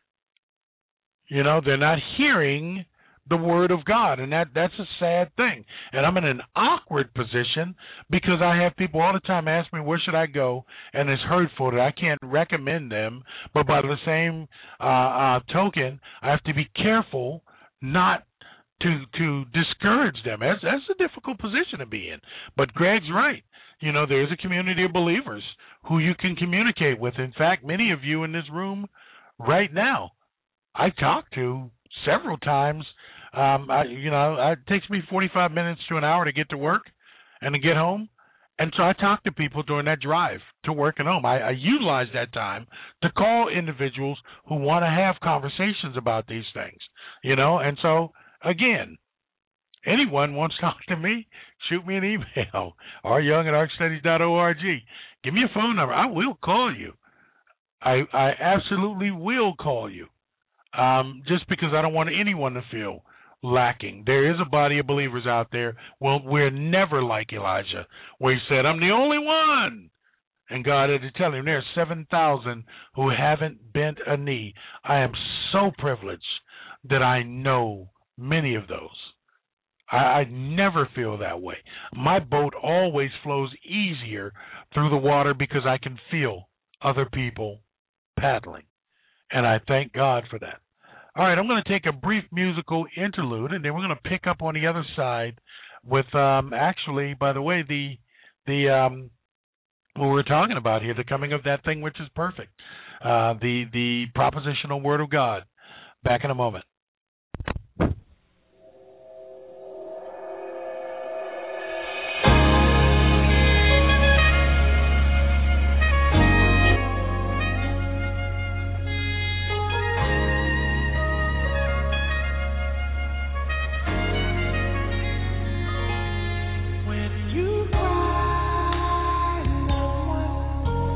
You know, they're not hearing the word of God, and that that's a sad thing. And I'm in an awkward position because I have people all the time ask me, where should I go? And it's hurtful that I can't recommend them, but by the same uh, uh, token, I have to be careful not to to discourage them. That's, that's a difficult position to be in. But Greg's right. You know, there's a community of believers who you can communicate with. In fact, many of you in this room right now, I talk to several times. Um, I, you know, it takes me forty-five minutes to an hour to get to work and to get home. And so I talk to people during that drive to work and home. I, I utilize that time to call individuals who want to have conversations about these things, you know. And so, again, anyone wants to talk to me, shoot me an email, r young at arc studies dot org. Give me a phone number. I will call you. I I absolutely will call you, um, just because I don't want anyone to feel lacking. There is a body of believers out there. Well, we're never like Elijah, where he said, I'm the only one. And God had to tell him there are seven thousand who haven't bent a knee. I am so privileged that I know many of those. I, I never feel that way. My boat always flows easier through the water because I can feel other people paddling. And I thank God for that. All right, I'm going to take a brief musical interlude, and then we're going to pick up on the other side with, um, actually, by the way, the the um, what we're talking about here, the coming of that thing which is perfect, uh, the the propositional word of God. Back in a moment.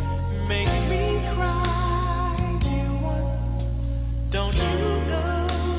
Don't you know?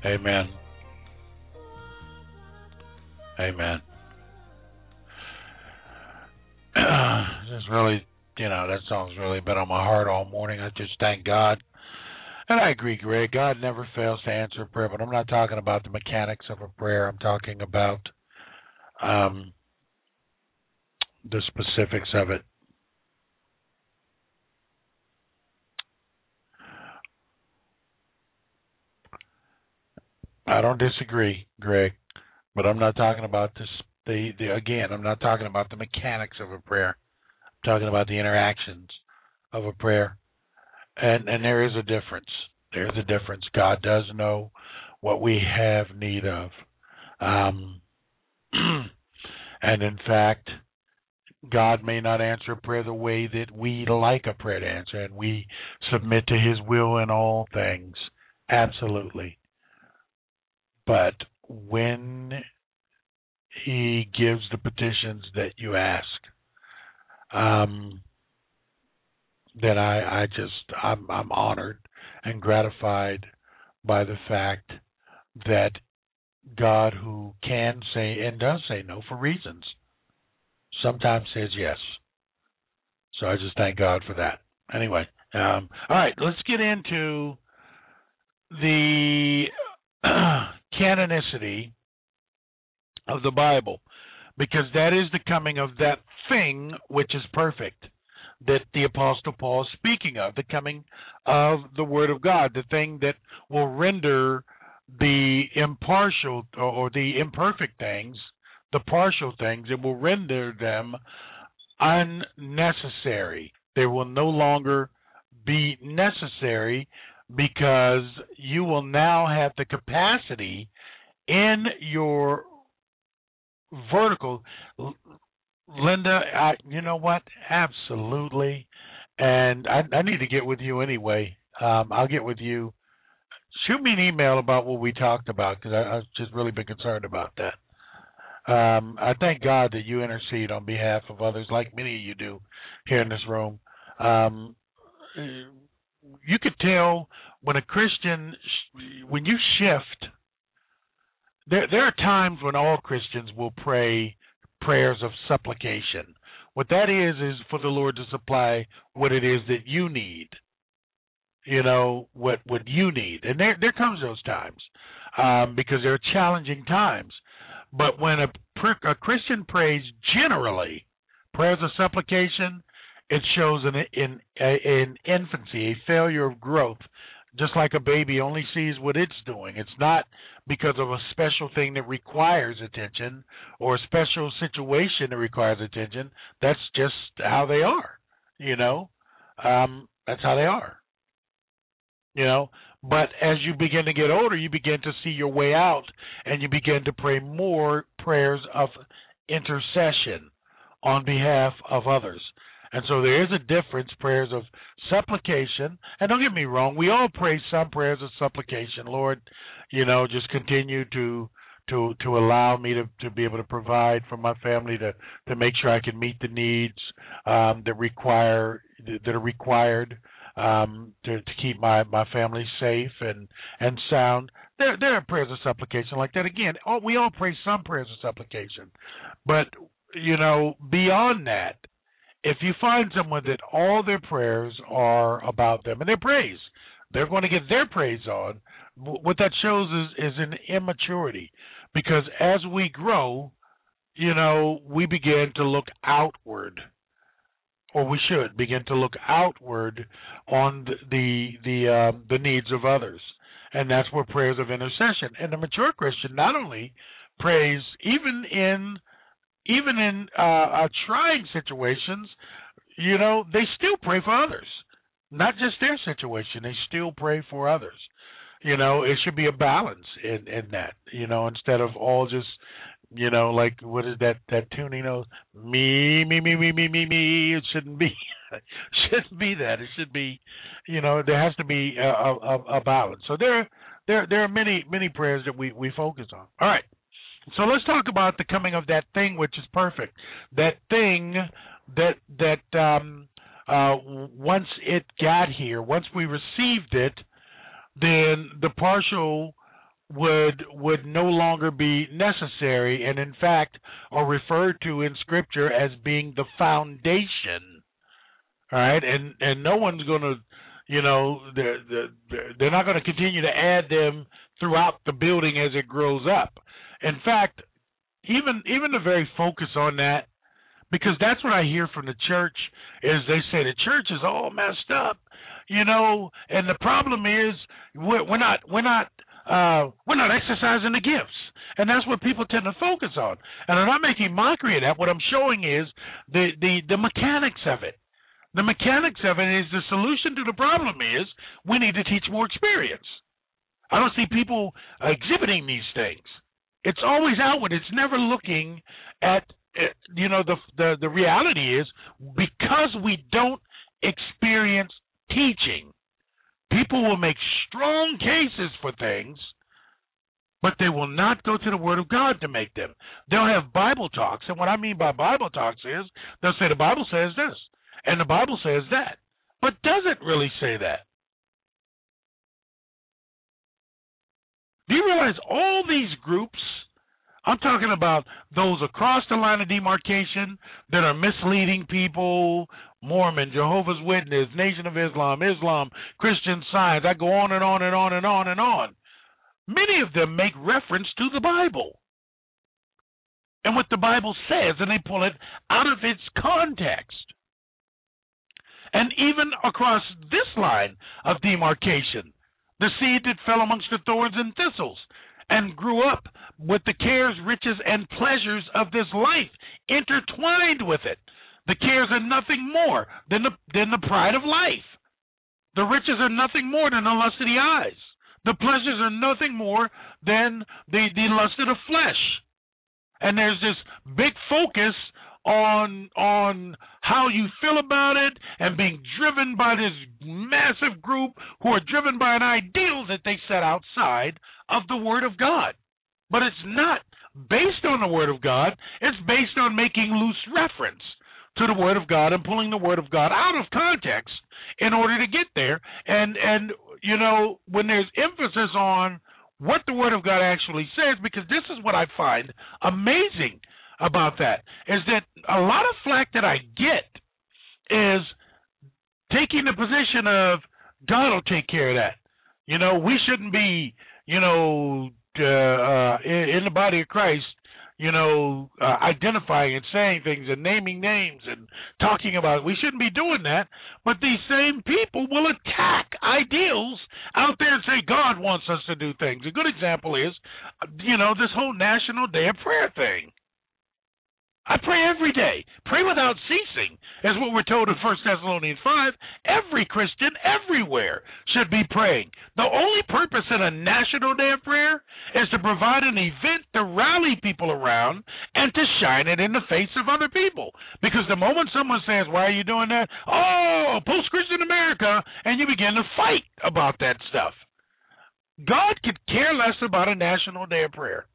Amen. Amen. Just really, you know, that song's really been on my heart all morning. I just thank God. And I agree, Greg. God never fails to answer a prayer, but I'm not talking about the mechanics of a prayer. I'm talking about um, the specifics of it. I don't disagree, Greg, but I'm not talking about this. The, the again, I'm not talking about the mechanics of a prayer. I'm talking about the interactions of a prayer, and and there is a difference. There's a difference. God does know what we have need of, um, and in fact, God may not answer a prayer the way that we like a prayer to answer, and we submit to His will in all things. Absolutely. But when He gives the petitions that you ask, um, then I, I just I'm I'm honored and gratified by the fact that God, who can say and does say no for reasons, sometimes says yes. So I just thank God for that. Anyway, um, all right, let's get into the canonicity of the Bible, because that is the coming of that thing which is perfect that the Apostle Paul is speaking of, the coming of the Word of God, the thing that will render the impartial or the imperfect things, the partial things, it will render them unnecessary. They will no longer be necessary because you will now have the capacity in your vertical. Linda, I, you know what? Absolutely. And I, I need to get with you anyway. Um, I'll get with you. Shoot me an email about what we talked about, because I've just really been concerned about that. Um, I thank God that you intercede on behalf of others, like many of you do here in this room. Um, you could tell when a Christian, when you shift, there, there are times when all Christians will pray prayers of supplication. What that is is for the Lord to supply what it is that you need. You know, what what you need. And there there comes those times, um, because they're challenging times. But when a, a Christian prays generally, prayers of supplication, it shows an, in, an infancy, a failure of growth. Just like a baby only sees what it's doing. It's not because of a special thing that requires attention or a special situation that requires attention. That's just how they are, you know. Um, that's how they are, you know. But as you begin to get older, you begin to see your way out, and you begin to pray more prayers of intercession on behalf of others. And so there is a difference, prayers of supplication. And don't get me wrong, we all pray some prayers of supplication. Lord, you know, just continue to to to allow me to, to be able to provide for my family, to, to make sure I can meet the needs um, that require that are required um, to, to keep my, my family safe and, and sound. There there are prayers of supplication like that. Again, all, we all pray some prayers of supplication. But, you know, beyond that, if you find someone that all their prayers are about them and their praise, they're going to get their praise on, what that shows is, is an immaturity. Because as we grow, you know, we begin to look outward, or we should begin to look outward on the the the, um, the needs of others. And that's where prayers of intercession. And the mature Christian not only prays, even in Even in uh, uh, trying situations, you know, they still pray for others. Not just their situation. They still pray for others. You know, it should be a balance in, in that, you know, instead of all just, you know, like, what is that, that tune, you know, me, me, me, me, me, me, me. It shouldn't be, shouldn't be that. It should be, you know, there has to be a, a, a balance. So there, there, there are many, many prayers that we, we focus on. All right. So let's talk about the coming of that thing which is perfect. That thing that that um, uh, once it got here, once we received it, then the partial would would no longer be necessary, and in fact are referred to in Scripture as being the foundation. All right, and and no one's going to, you know, they're they're, they're not going to continue to add them throughout the building as it grows up. In fact, even even the very focus on that, because that's what I hear from the church, is they say the church is all messed up, you know, and the problem is we're, we're not we're not uh, we're not exercising the gifts, and that's what people tend to focus on. And I'm not making mockery of that. What I'm showing is the the, the mechanics of it. The mechanics of it is the solution to the problem is we need to teach more experience. I don't see people exhibiting these things. It's always outward. It's never looking at, you know, the, the, the reality is because we don't experience teaching, people will make strong cases for things, but they will not go to the Word of God to make them. They'll have Bible talks, and what I mean by Bible talks is they'll say the Bible says this. And the Bible says that, but doesn't really say that. Do you realize all these groups, I'm talking about those across the line of demarcation that are misleading people, Mormon, Jehovah's Witness, Nation of Islam, Islam, Christian Science, I go on and on and on and on and on. Many of them make reference to the Bible and what the Bible says, and they pull it out of its context. And even across this line of demarcation, the seed that fell amongst the thorns and thistles and grew up with the cares, riches, and pleasures of this life intertwined with it. The cares are nothing more than the, than the pride of life. The riches are nothing more than the lust of the eyes. The pleasures are nothing more than the, the lust of the flesh. And there's this big focus on on how you feel about it and being driven by this massive group who are driven by an ideal that they set outside of the Word of God. But it's not based on the Word of God. It's based on making loose reference to the Word of God and pulling the Word of God out of context in order to get there. And, and you know, when there's emphasis on what the Word of God actually says, because this is what I find amazing about that, is that a lot of flack that I get is taking the position of God will take care of that. You know, we shouldn't be, you know, uh, uh, in, in the body of Christ, you know, uh, identifying and saying things and naming names and talking about it. We shouldn't be doing that. But these same people will attack ideals out there and say God wants us to do things. A good example is, you know, this whole National Day of Prayer thing. I pray every day. Pray without ceasing, is what we're told in First Thessalonians five. Every Christian everywhere should be praying. The only purpose in a National Day of Prayer is to provide an event to rally people around and to shine it in the face of other people. Because the moment someone says, why are you doing that? Oh, post-Christian America, and you begin to fight about that stuff. God could care less about a National Day of Prayer.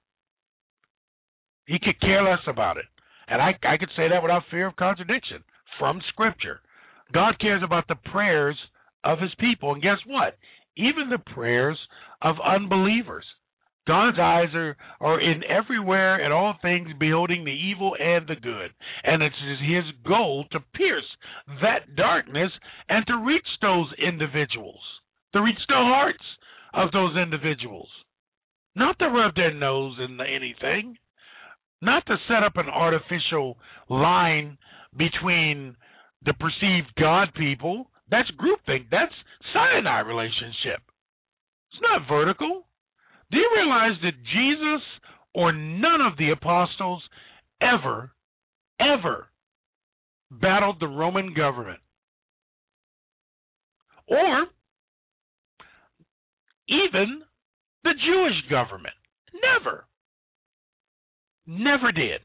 He could care less about it. And I, I could say that without fear of contradiction from Scripture. God cares about the prayers of his people. And guess what? Even the prayers of unbelievers. God's eyes are, are in everywhere and all things, beholding the evil and the good. And it's his goal to pierce that darkness and to reach those individuals, to reach the hearts of those individuals. Not to rub their nose in anything. Not to set up an artificial line between the perceived God people. That's groupthink. That's Sinai relationship. It's not vertical. Do you realize that Jesus or none of the apostles ever, ever battled the Roman government? Or even the Jewish government? Never. Never did.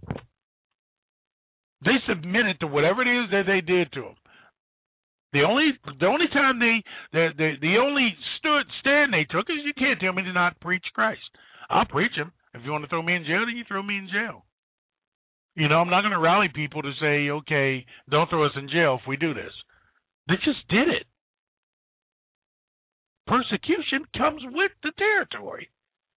They submitted to whatever it is that they did to them. The only the only time they the the, the only stood stand they took is you can't tell me to not preach Christ. I'll preach him. If you want to throw me in jail, then you throw me in jail. You know, I'm not going to rally people to say, okay, don't throw us in jail if we do this. They just did it. Persecution comes with the territory.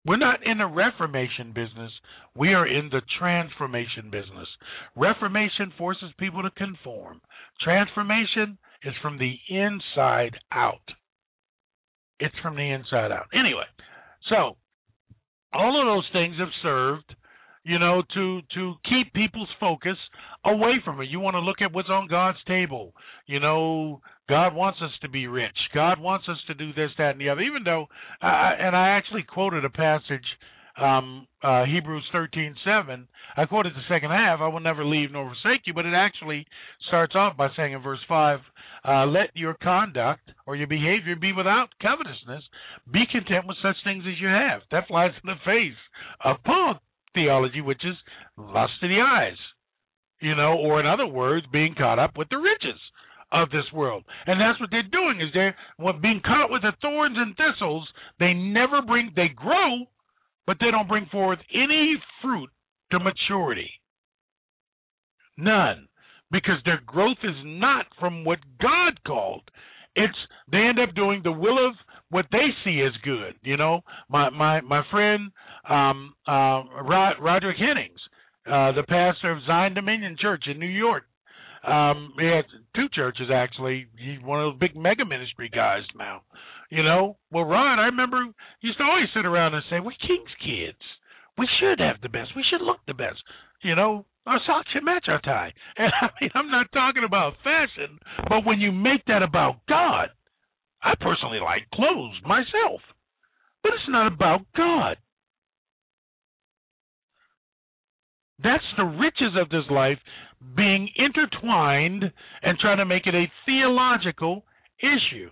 We're not in the Reformation business. We are in the transformation business. Reformation forces people to conform. Transformation is from the inside out. It's from the inside out. Anyway, so all of those things have served, you know, to to keep people's focus away from it. You want to look at what's on God's table. You know, God wants us to be rich. God wants us to do this, that, and the other. Even though, uh, and I actually quoted a passage, um, uh, Hebrews thirteen seven. I quoted the second half, I will never leave nor forsake you, but it actually starts off by saying in verse five, uh, let your conduct or your behavior be without covetousness. Be content with such things as you have. That flies in the face of Paul theology, which is lust of the eyes, you know, or in other words, being caught up with the riches of this world. And that's what they're doing, is they're well, being caught with the thorns and thistles. They never bring, they grow, but they don't bring forth any fruit to maturity. None. Because their growth is not from what God called. It's, they end up doing the will of what they see as good. You know, my my my friend um, uh, Rod, Roderick Hennings, uh, the pastor of Zion Dominion Church in New York. Um, he has two churches actually. He's one of those big mega ministry guys now. You know, well, Rod, I remember he used to always sit around and say, "We're King's kids. We should have the best. We should look the best. You know, our socks should match our tie." And I mean, I'm not talking about fashion, but when you make that about God, I personally like clothes myself, but it's not about God. That's the riches of this life being intertwined and trying to make it a theological issue.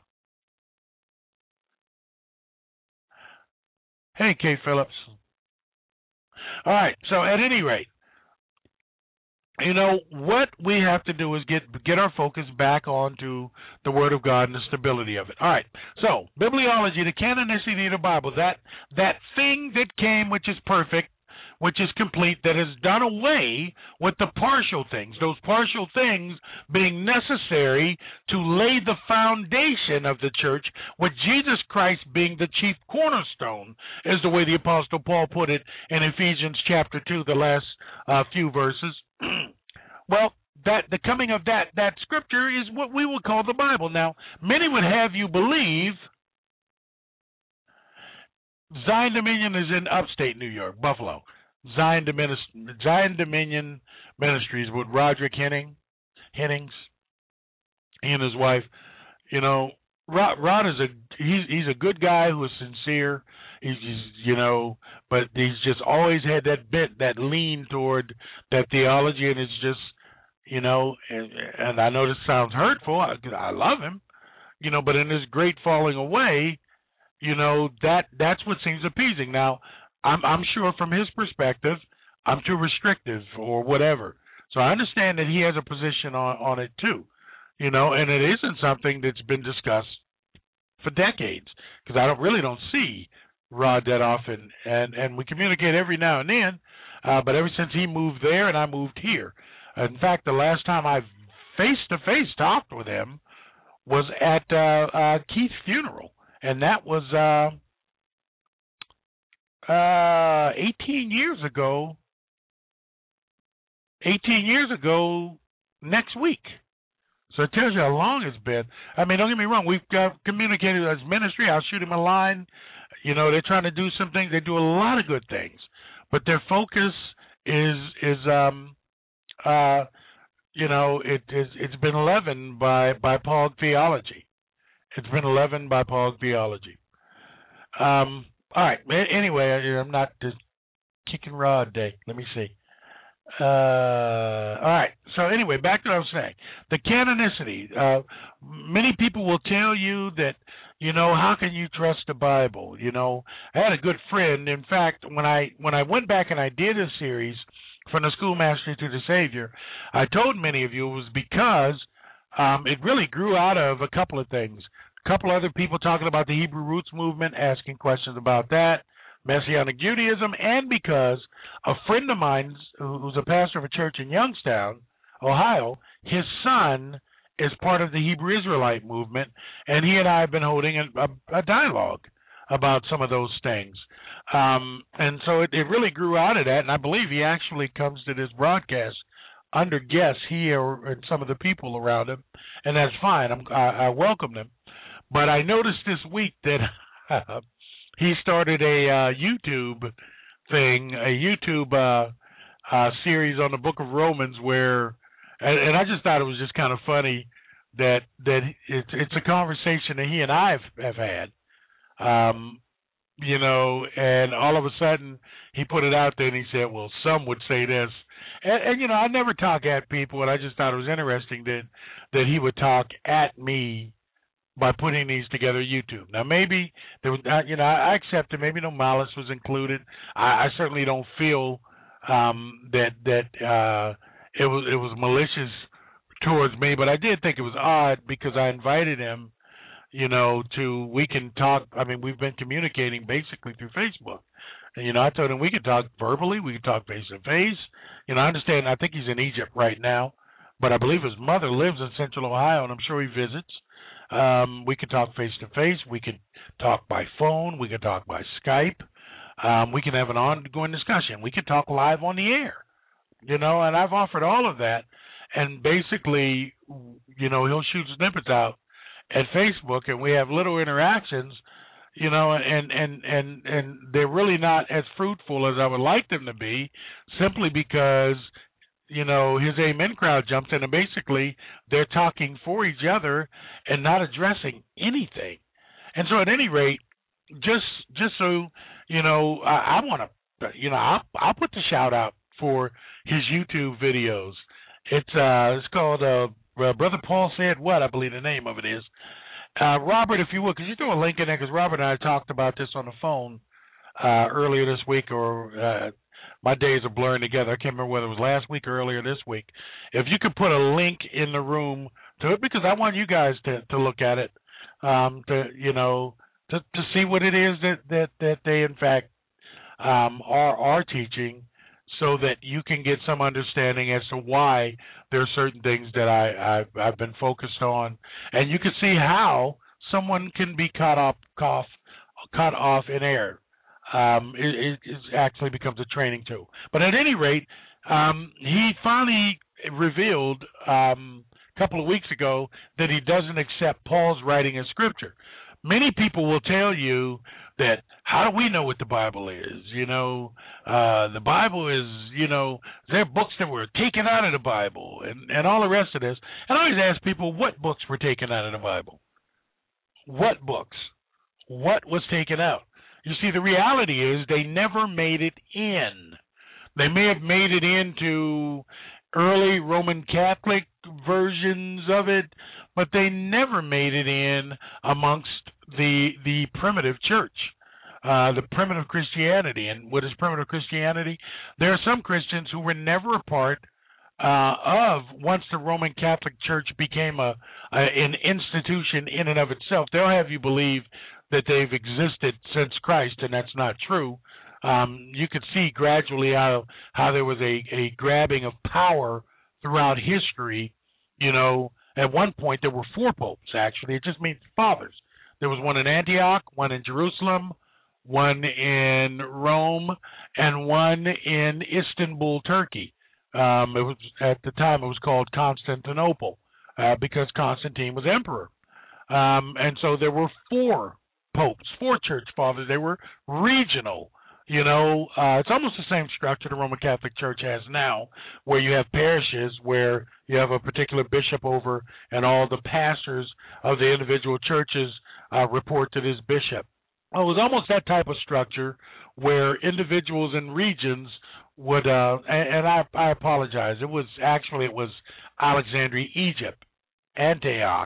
Hey, Kay Phillips. All right, so at any rate, you know, what we have to do is get get our focus back onto the Word of God and the stability of it. All right, so bibliology, the canonicity of the Bible, that that thing that came which is perfect, which is complete, that has done away with the partial things, those partial things being necessary to lay the foundation of the church, with Jesus Christ being the chief cornerstone, is the way the Apostle Paul put it in Ephesians chapter two, the last uh, few verses. Well, that the coming of that that scripture is what we would call the Bible. Now, many would have you believe Zion Dominion is in upstate New York, Buffalo. Zion Dominion, Zion Dominion Ministries with Roderick Henning, Hennings, he and his wife. You know, Rod, Rod is a he's he's a good guy who is sincere. He's, he's you know, but he's just always had that bent, that lean toward that theology, and it's just, you know, and, and I know this sounds hurtful. I, I love him, you know, but in this great falling away, you know, that that's what seems appeasing. Now, I'm I'm sure from his perspective, I'm too restrictive or whatever. So I understand that he has a position on, on it too, you know, and it isn't something that's been discussed for decades, because I don't really don't see Rod that often, and, and we communicate every now and then, uh, but ever since he moved there and I moved here. In fact, the last time I face-to-face talked with him was at uh, uh, Keith's funeral, and that was uh, uh, eighteen years ago, eighteen years ago next week. So it tells you how long it's been. I mean, don't get me wrong. We've got communicated as ministry. I'll shoot him a line. You know, they're trying to do some things. They do a lot of good things, but their focus is is um uh you know it is it's been leavened by by Paul theology. It's been leavened by Paul theology. Um. All right. Anyway, I'm not just kicking Rod day. Let me see. Uh, all right. So anyway, back to what I was saying. The canonicity. Uh, many people will tell you that, you know, how can you trust the Bible? You know, I had a good friend. In fact, when I when I went back and I did a series from the Schoolmaster to the Savior, I told many of you it was because um, it really grew out of a couple of things. A couple other people talking about the Hebrew roots movement, asking questions about that. Messianic Judaism, and because a friend of mine who's a pastor of a church in Youngstown, Ohio, his son is part of the Hebrew Israelite movement, and he and I have been holding a, a, a dialogue about some of those things. Um, and so it, it really grew out of that, and I believe he actually comes to this broadcast under guests, he or and some of the people around him, and that's fine. I'm, I, I welcome them. But I noticed this week that he started a uh, YouTube thing, a YouTube uh, uh, series on the Book of Romans, where, and, and I just thought it was just kind of funny that that it's it's a conversation that he and I have, have had. Um, you know, and all of a sudden he put it out there and he said, well, some would say this. And, and you know, I never talk at people, and I just thought it was interesting that, that he would talk at me by putting these together YouTube. Now, maybe, there was, uh, you know, I accept it. Maybe no malice was included. I, I certainly don't feel um, that that uh, it was it was malicious towards me, but I did think it was odd because I invited him, you know, to, we can talk. I mean, we've been communicating basically through Facebook. And, you know, I told him we could talk verbally, we could talk face to face. You know, I understand, I think he's in Egypt right now, but I believe his mother lives in Central Ohio, and I'm sure he visits. Um, we could talk face to face, we could talk by phone, we could talk by Skype. Um, we can have an ongoing discussion. We could talk live on the air, you know, and I've offered all of that. And basically, you know, he'll shoot snippets out at Facebook, and we have little interactions, you know, and, and, and, and they're really not as fruitful as I would like them to be, simply because, you know, his Amen crowd jumps in, and basically they're talking for each other and not addressing anything. And so at any rate, just just so, you know, I, I want to, you know, I'll, I'll put the shout out for his YouTube videos. It's uh, it's called uh, uh, Brother Paul Said What, I believe the name of it is. Uh, Robert, if you would, could you throw a link in there? Because Robert and I talked about this on the phone uh, earlier this week, or uh, my days are blurring together. I can't remember whether it was last week or earlier this week. If you could put a link in the room to it, because I want you guys to, to look at it, um, to you know, to, to see what it is that, that, that they in fact um, are are teaching, so that you can get some understanding as to why there are certain things that I, I've, I've been focused on. And you can see how someone can be caught off, off, cut off in air. Um, it, it, it actually becomes a training tool. But at any rate, um, he finally revealed um, a couple of weeks ago that he doesn't accept Paul's writing as Scripture. Many people will tell you that, how do we know what the Bible is? You know, uh, the Bible is, you know, there are books that were taken out of the Bible and, and all the rest of this. And I always ask people, what books were taken out of the Bible? What books? What was taken out? You see, the reality is they never made it in. They may have made it into early Roman Catholic versions of it, but they never made it in amongst the the primitive church, uh, the primitive Christianity. And what is primitive Christianity? There are some Christians who were never a part uh, of, once the Roman Catholic Church became a, a an institution in and of itself. They'll have you believe that they've existed since Christ, and that's not true. Um, you could see gradually how how there was a, a grabbing of power throughout history. You know, at one point there were four popes, actually. It just means fathers. There was one in Antioch, one in Jerusalem, one in Rome, and one in Istanbul, Turkey. Um, it was, at the time it was called Constantinople uh, because Constantine was emperor. Um, and so there were four popes, four church fathers. They were regional. You know, uh, it's almost the same structure the Roman Catholic Church has now, where you have parishes where you have a particular bishop over, and all the pastors of the individual churches uh, report to this bishop. Well, it was almost that type of structure where individuals in regions would, uh, and, and I, I apologize, it was actually, it was Alexandria, Egypt, Antioch,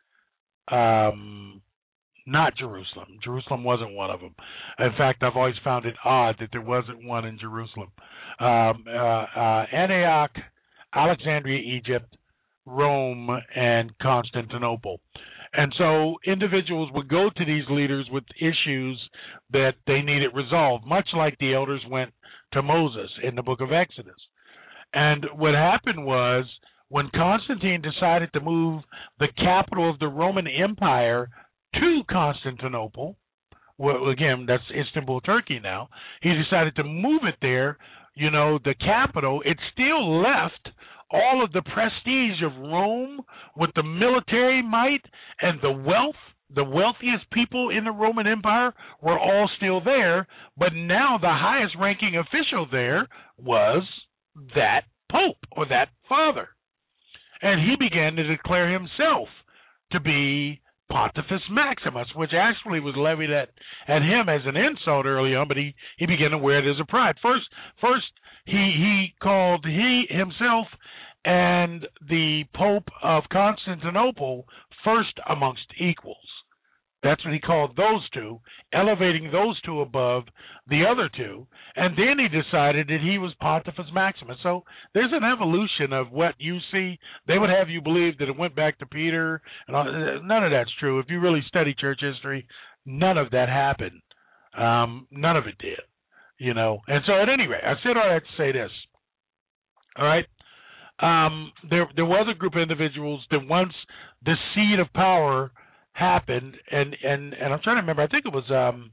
um, not Jerusalem. Jerusalem wasn't one of them. In fact, I've always found it odd that there wasn't one in Jerusalem. Um, uh, uh, Antioch, Alexandria, Egypt, Rome, and Constantinople. And so individuals would go to these leaders with issues that they needed resolved, much like the elders went to Moses in the book of Exodus. And what happened was, when Constantine decided to move the capital of the Roman Empire to Constantinople, well, again, that's Istanbul, Turkey now. He decided to move it there, you know, the capital. It still left all of the prestige of Rome with the military might and the wealth. The wealthiest people in the Roman Empire were all still there, but now the highest ranking official there was that pope or that father. And he began to declare himself to be Pontifex Maximus, which actually was levied at, at him as an insult early on, but he, he began to wear it as a pride. First, first he, he called he himself and the Pope of Constantinople first amongst equals. That's what he called those two, elevating those two above the other two. And then he decided that he was Pontifex Maximus. So there's an evolution of what you see. They would have you believe that it went back to Peter. And all, none of that's true. If you really study church history, none of that happened. Um, none of it did, you know. And so at any rate, I said all that to say this. All right. Um, there, there was a group of individuals that once the seed of power happened, and, and, and I'm trying to remember. I think it was um,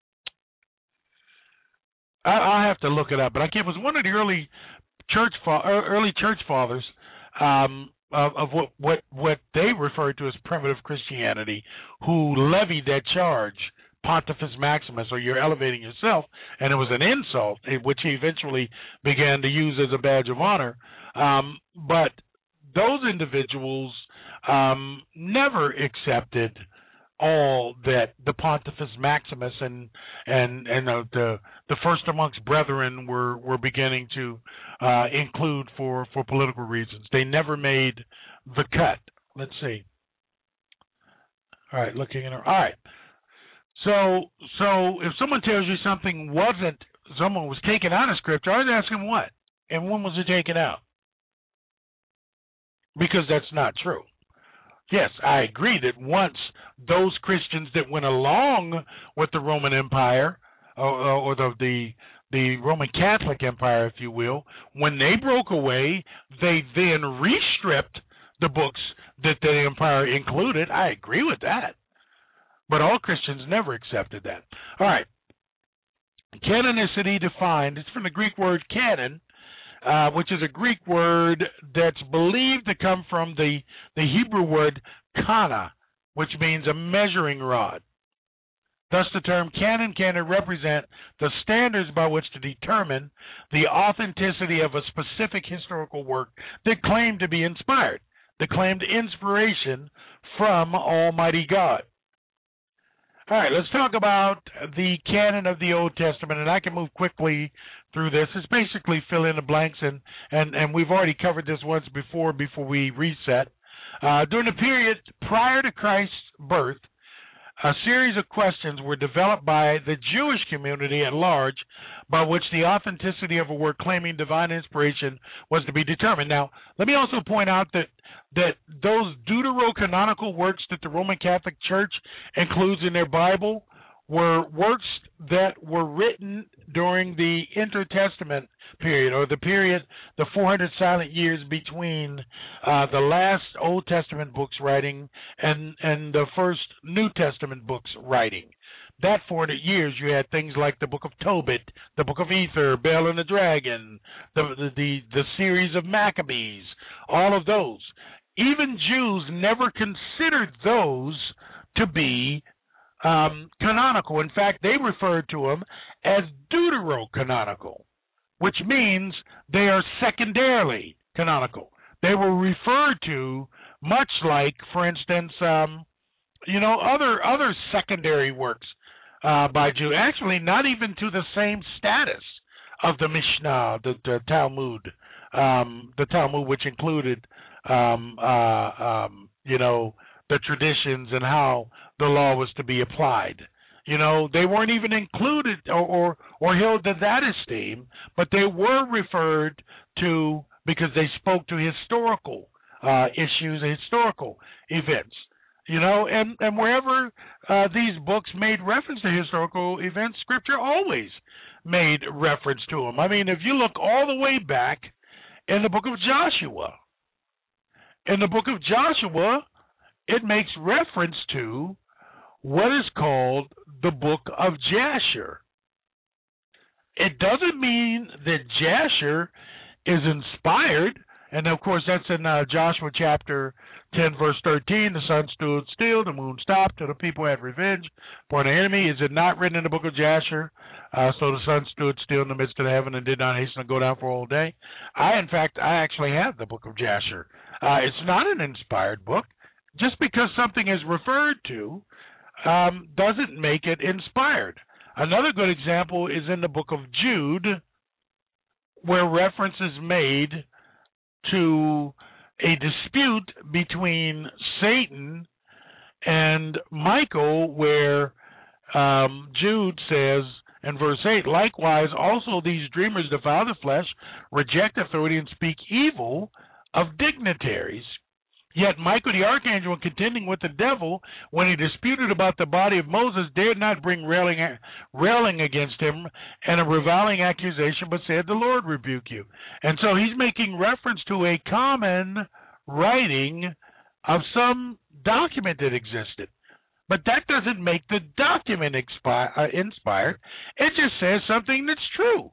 I, I have to look it up, but I can't. It was one of the early church fa- early church fathers um, of, of what, what what they referred to as primitive Christianity, who levied that charge, Pontifex Maximus, or you're elevating yourself, and it was an insult, which he eventually began to use as a badge of honor. Um, but those individuals Um, never accepted all that the Pontifex Maximus and and and uh, the the first amongst brethren were, were beginning to uh, include for, for political reasons. They never made the cut. Let's see. All right, looking in. All right. So so if someone tells you something wasn't, someone was taken out of Scripture, I was asking what, and when was it taken out? Because that's not true. Yes, I agree that once those Christians that went along with the Roman Empire, or, or the, the the Roman Catholic Empire, if you will, when they broke away, they then restripped the books that the empire included. I agree with that. But all Christians never accepted that. All right. Canonicity defined, it's from the Greek word canon, Uh, which is a Greek word that's believed to come from the, the Hebrew word kana, which means a measuring rod. Thus, the term canon can represent the standards by which to determine the authenticity of a specific historical work that claimed to be inspired, that claimed inspiration from Almighty God. All right, let's talk about the canon of the Old Testament, and I can move quickly through this. It's basically fill in the blanks, and, and, and we've already covered this once before before we reset. Uh, during the period prior to Christ's birth, a series of questions were developed by the Jewish community at large by which the authenticity of a work claiming divine inspiration was to be determined. Now, let me also point out that that those deuterocanonical works that the Roman Catholic Church includes in their Bible were works that were written during the intertestament period, or the period, the four hundred silent years between uh, the last Old Testament books writing and, and the first New Testament books writing. That four hundred years, you had things like the Book of Tobit, the Book of Ether, Bel and the Dragon, the, the, the, the series of Maccabees, all of those. Even Jews never considered those to be um, canonical. In fact, they referred to them as deuterocanonical, which means they are secondarily canonical. They were referred to much like, for instance, um, you know, other other secondary works uh, by Jews. Actually, not even to the same status of the Mishnah, the, the Talmud, um, the Talmud, which included, um, uh, um, you know, the traditions and how the law was to be applied. You know, they weren't even included or, or, or held to that esteem, but they were referred to because they spoke to historical uh, issues and historical events. You know, and, and wherever uh, these books made reference to historical events, Scripture always made reference to them. I mean, if you look all the way back in the book of Joshua, in the book of Joshua, it makes reference to what is called the book of Jasher. It doesn't mean that Jasher is inspired, and of course that's in uh, Joshua chapter ten, verse thirteen. The sun stood still, the moon stopped, till the people had revenge for an enemy. Is it not written in the book of Jasher? Uh, so the sun stood still in the midst of the heaven and did not hasten to go down for a whole day. I, in fact, I actually have the book of Jasher. Uh, it's not an inspired book. Just because something is referred to um, doesn't make it inspired. Another good example is in the book of Jude, where reference is made to a dispute between Satan and Michael, where um, Jude says in verse eight, likewise also these dreamers defile the flesh, reject authority, and speak evil of dignitaries. Yet Michael the archangel, in contending with the devil, when he disputed about the body of Moses, dared not bring railing, railing against him and a reviling accusation, but said, the Lord rebuke you. And so he's making reference to a common writing of some document that existed. But that doesn't make the document expi- uh, inspired. It just says something that's true.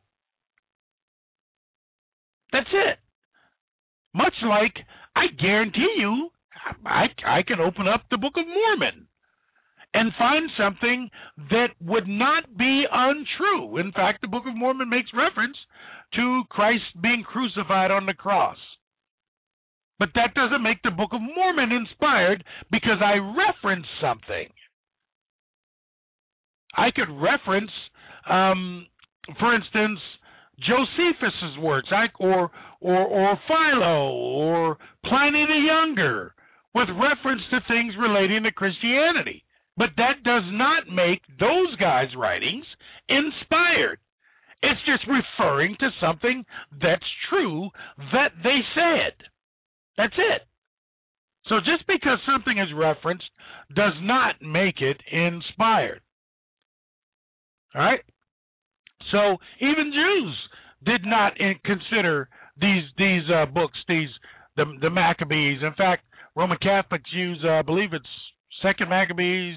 That's it. Much like, I guarantee you, I, I can open up the Book of Mormon and find something that would not be untrue. In fact, the Book of Mormon makes reference to Christ being crucified on the cross. But that doesn't make the Book of Mormon inspired because I reference something. I could reference, um, for instance, Josephus's works, I, or or or Philo, or Pliny the Younger, with reference to things relating to Christianity. But that does not make those guys' writings inspired. It's just referring to something that's true that they said. That's it. So just because something is referenced does not make it inspired. All right? So even Jews did not in, consider these these uh, books, these the the Maccabees. In fact, Roman Catholics use, uh, I believe it's Second Maccabees.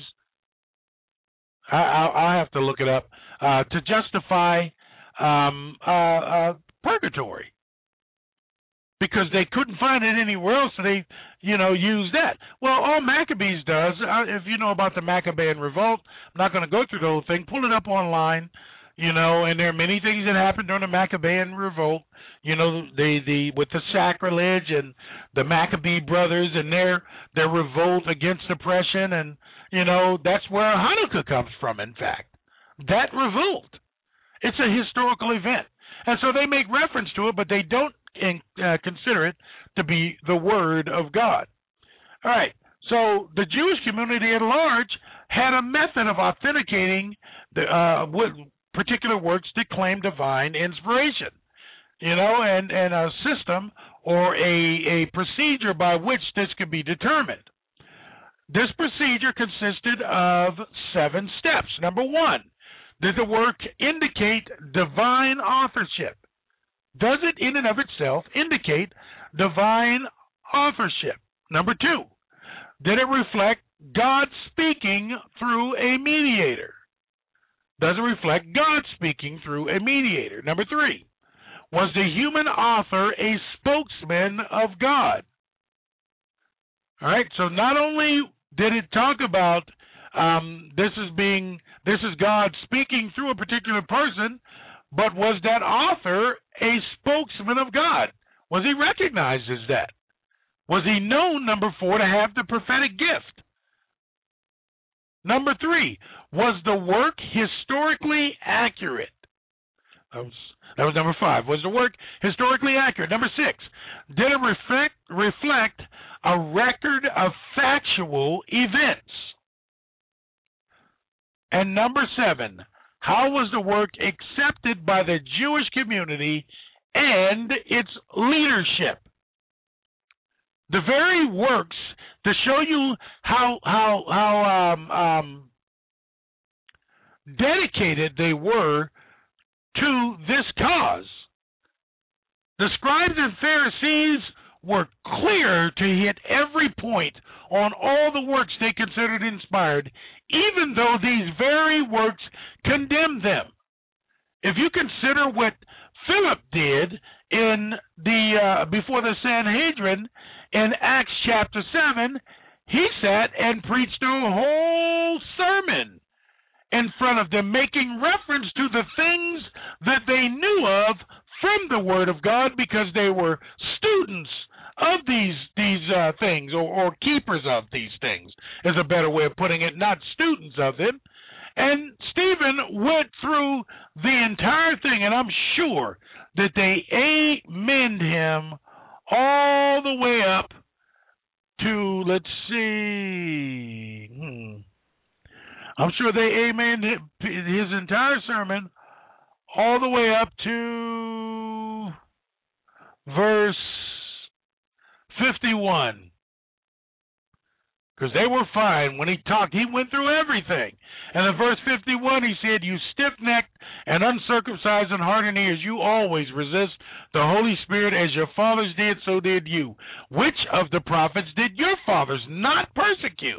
I, I, I have to look it up uh, to justify um, uh, uh, purgatory, because they couldn't find it anywhere else, so they, you know, use that. Well, all Maccabees does, uh, if you know about the Maccabean revolt, I'm not going to go through the whole thing. Pull it up online. You know, and there are many things that happened during the Maccabean revolt. You know, the the with the sacrilege and the Maccabee brothers and their their revolt against oppression, and you know that's where Hanukkah comes from. In fact, that revolt, it's a historical event, and so they make reference to it, but they don't in, uh, consider it to be the word of God. All right. So the Jewish community at large had a method of authenticating the uh, what. particular works that claim divine inspiration, you know, and, and a system or a, a procedure by which this could be determined. This procedure consisted of seven steps. Number one, did the work indicate divine authorship? Does it in and of itself indicate divine authorship? Number two, did it reflect God speaking through a mediator? Does it reflect God speaking through a mediator? Number three, was the human author a spokesman of God? All right, so not only did it talk about um, this is being this is God speaking through a particular person, but was that author a spokesman of God? Was he recognized as that? Was he known, number four, to have the prophetic gift? Number three, was the work historically accurate? That was, that was number five. Was the work historically accurate? Number six, did it reflect, reflect a record of factual events? And number seven, how was the work accepted by the Jewish community and its leadership? The very works to show you how how how um, um, dedicated they were to this cause. The scribes and Pharisees were clear to hit every point on all the works they considered inspired, even though these very works condemned them. If you consider what Philip did in the uh, before the Sanhedrin in Acts chapter seven, he sat and preached a whole sermon in front of them, making reference to the things that they knew of from the Word of God, because they were students of these these uh, things, or, or keepers of these things, is a better way of putting it, not students of them. And Stephen went through the entire thing, and I'm sure that they amened him all the way up to, let's see, hmm. I'm sure they amened his entire sermon all the way up to verse fifty-one. Because they were fine when he talked. He went through everything. And in verse fifty-one, he said, "You stiff-necked and uncircumcised in heart and ears, you always resist the Holy Spirit, as your fathers did, so did you. Which of the prophets did your fathers not persecute?"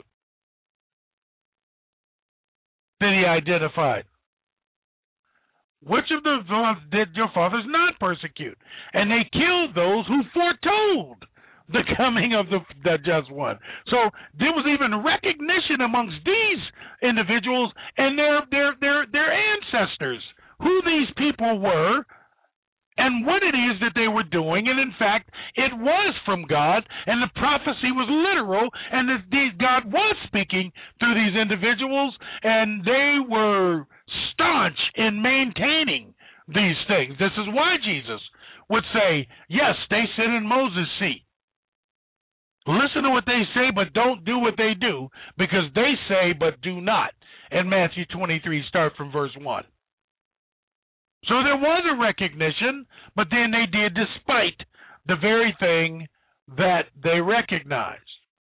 Then he identified. Which of the did your fathers not persecute? And they killed those who foretold the coming of the, the just one. So there was even recognition amongst these individuals and their their their their ancestors, who these people were and what it is that they were doing. And in fact, it was from God, and the prophecy was literal, and that these, God was speaking through these individuals, and they were staunch in maintaining these things. This is why Jesus would say, yes, they sit in Moses' seat. Listen to what they say, but don't do what they do, because they say, but do not. In Matthew twenty-three, start from verse one. So there was a recognition, but then they did despite the very thing that they recognized.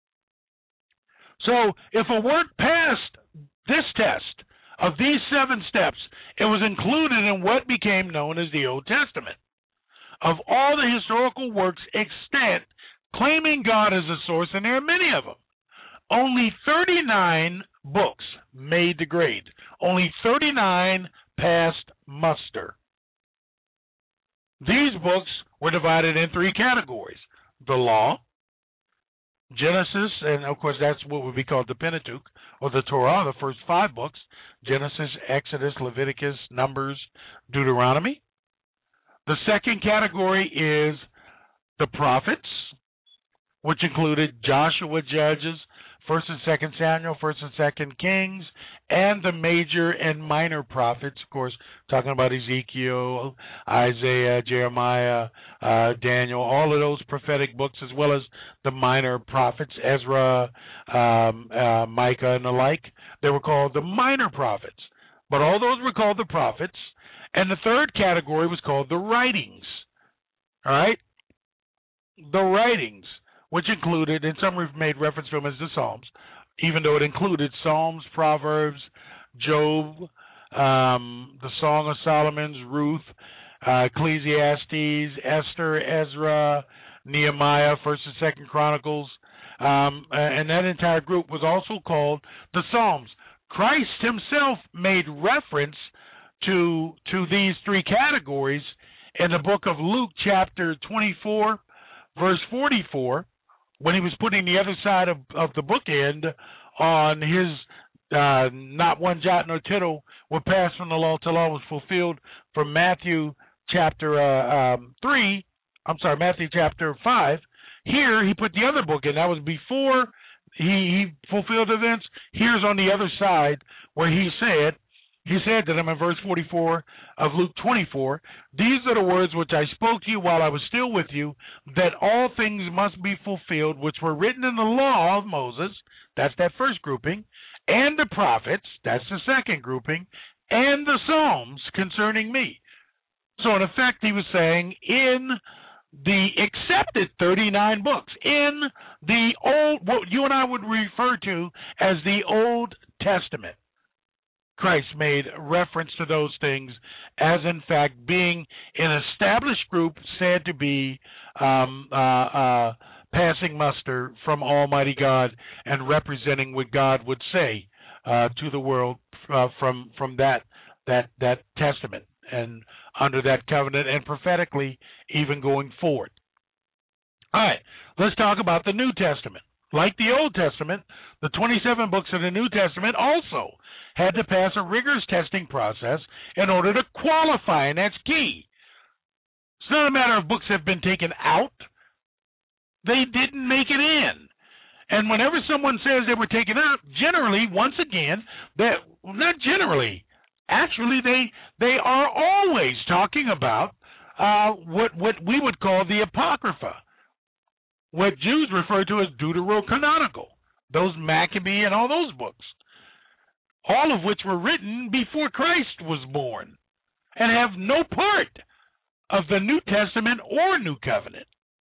So if a work passed this test of these seven steps, it was included in what became known as the Old Testament. Of all the historical works extant claiming God as a source, and there are many of them, only thirty-nine books made the grade. Only thirty-nine passed muster. These books were divided in three categories: the Law, Genesis, and of course that's what would be called the Pentateuch, or the Torah, the first five books: Genesis, Exodus, Leviticus, Numbers, Deuteronomy. The second category is the prophets, which included Joshua, Judges, First and Second Samuel, First and Second Kings, and the major and minor prophets, of course, talking about Ezekiel, Isaiah, Jeremiah, uh, Daniel, all of those prophetic books, as well as the minor prophets, Ezra, um, uh, Micah, and the like. They were called the minor prophets, but all those were called the prophets. And the third category was called the writings, all right? The writings, which included, and some we've made reference to them as the Psalms, even though it included Psalms, Proverbs, Job, um, the Song of Solomon's, Ruth, uh, Ecclesiastes, Esther, Ezra, Nehemiah, First and Second Chronicles, um, and that entire group was also called the Psalms. Christ himself made reference to to these three categories in the book of Luke, chapter twenty-four, verse forty-four, when he was putting the other side of, of the bookend on his uh, not one jot nor tittle will pass from the law till all was fulfilled, from Matthew chapter uh, um, three, I'm sorry, Matthew chapter five. Here he put the other book in. That was before he, he fulfilled events. Here's on the other side where he said, He said to them in verse forty-four of Luke twenty-four, "These are the words which I spoke to you while I was still with you, that all things must be fulfilled which were written in the law of Moses," that's that first grouping, "and the prophets," that's the second grouping, "and the Psalms concerning me." So in effect he was saying, in the accepted thirty-nine books, in the old, what you and I would refer to as the Old Testament, Christ made reference to those things as, in fact, being an established group said to be um, uh, uh, passing muster from Almighty God and representing what God would say uh, to the world uh, from from that that that testament and under that covenant, and prophetically even going forward. All right, let's talk about the New Testament. Like the Old Testament, the twenty-seven books of the New Testament also had to pass a rigorous testing process in order to qualify, and that's key. It's not a matter of books have been taken out. They didn't make it in. And whenever someone says they were taken out, generally, once again, that not generally, actually they they are always talking about uh, what what we would call the Apocrypha, what Jews refer to as Deuterocanonical, those Maccabee and all those books, all of which were written before Christ was born and have no part of the New Testament or New Covenant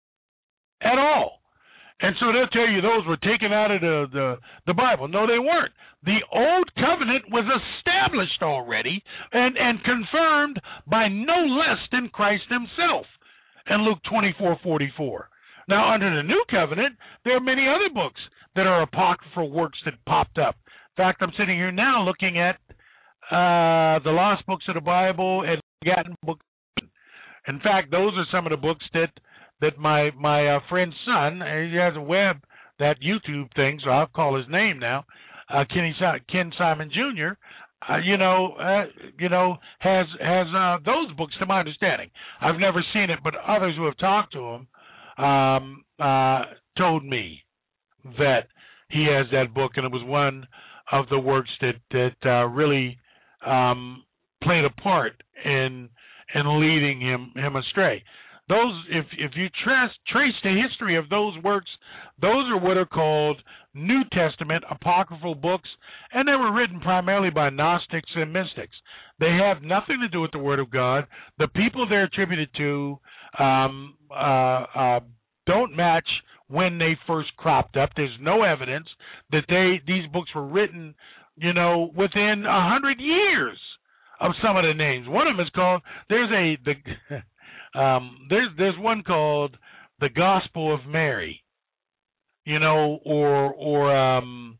at all. And so they'll tell you those were taken out of the, the, the Bible. No, they weren't. The Old Covenant was established already and, and confirmed by no less than Christ himself in Luke twenty-four forty-four. Now, under the New Covenant, there are many other books that are apocryphal works that popped up. In fact, I'm sitting here now looking at uh, the Lost Books of the Bible and Forgotten Books. In fact, those are some of the books that that my my uh, friend's son, he has a web, that YouTube thing, so I'll call his name now, uh, Kenny Ken Simon Junior Uh, you know, uh, you know, has has uh, those books, to my understanding. I've never seen it, but others who have talked to him um, uh, told me that he has that book, and it was one of the works that that uh, really um, played a part in in leading him him astray. Those, if if you trace trace the history of those works, those are what are called New Testament apocryphal books, and they were written primarily by Gnostics and mystics. They have nothing to do with the Word of God. The people they're attributed to um, uh, uh, don't match when they first cropped up. There's no evidence that they these books were written, you know, within a hundred years of some of the names. One of them is called. There's a the. Um, there's there's one called the Gospel of Mary, you know, or or um,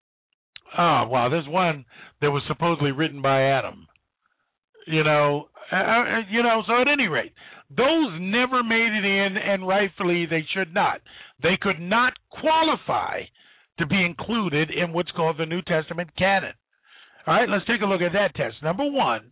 oh wow, there's one that was supposedly written by Adam, you know, uh, you know. So at any rate, those never made it in, and rightfully they should not. They could not qualify to be included in what's called the New Testament canon. All right, let's take a look at that test. Number one.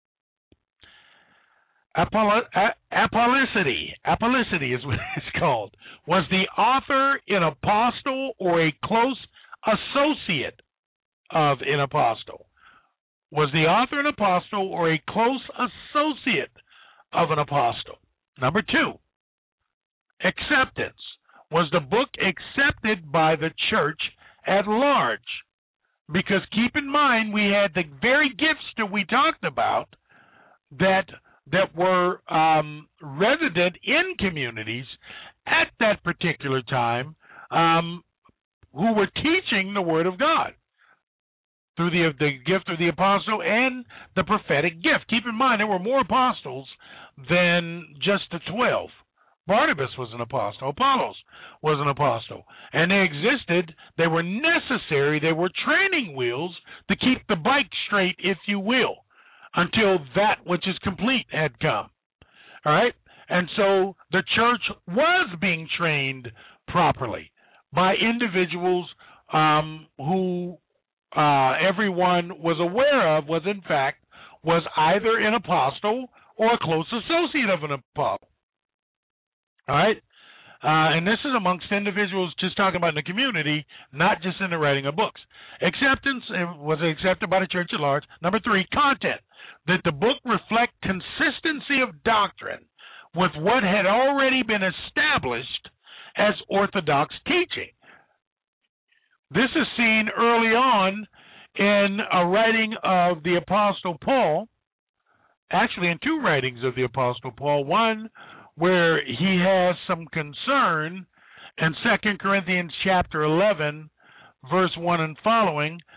Apollo, Apollicity, Apollicity is what it's called, was the author an apostle or a close associate of an apostle? Was the author an apostle or a close associate of an apostle? Number two, acceptance. Was the book accepted by the church at large? Because keep in mind, we had the very gifts that we talked about that that were um, resident in communities at that particular time um, who were teaching the Word of God through the, the gift of the apostle and the prophetic gift. Keep in mind, there were more apostles than just the twelve. Barnabas was an apostle. Apollos was an apostle. And they existed. They were necessary. They were training wheels to keep the bike straight, if you will, until that which is complete had come. All right? And so the church was being trained properly by individuals um, who uh, everyone was aware of was, in fact, was either an apostle or a close associate of an apostle. All right? Uh, and this is amongst individuals just talking about in the community, not just in the writing of books. Acceptance, was it accepted by the church at large? Number three, content. That the book reflect consistency of doctrine with what had already been established as orthodox teaching. This is seen early on in a writing of the Apostle Paul, actually in two writings of the Apostle Paul. One where he has some concern in Second Corinthians chapter eleven, verse one and following,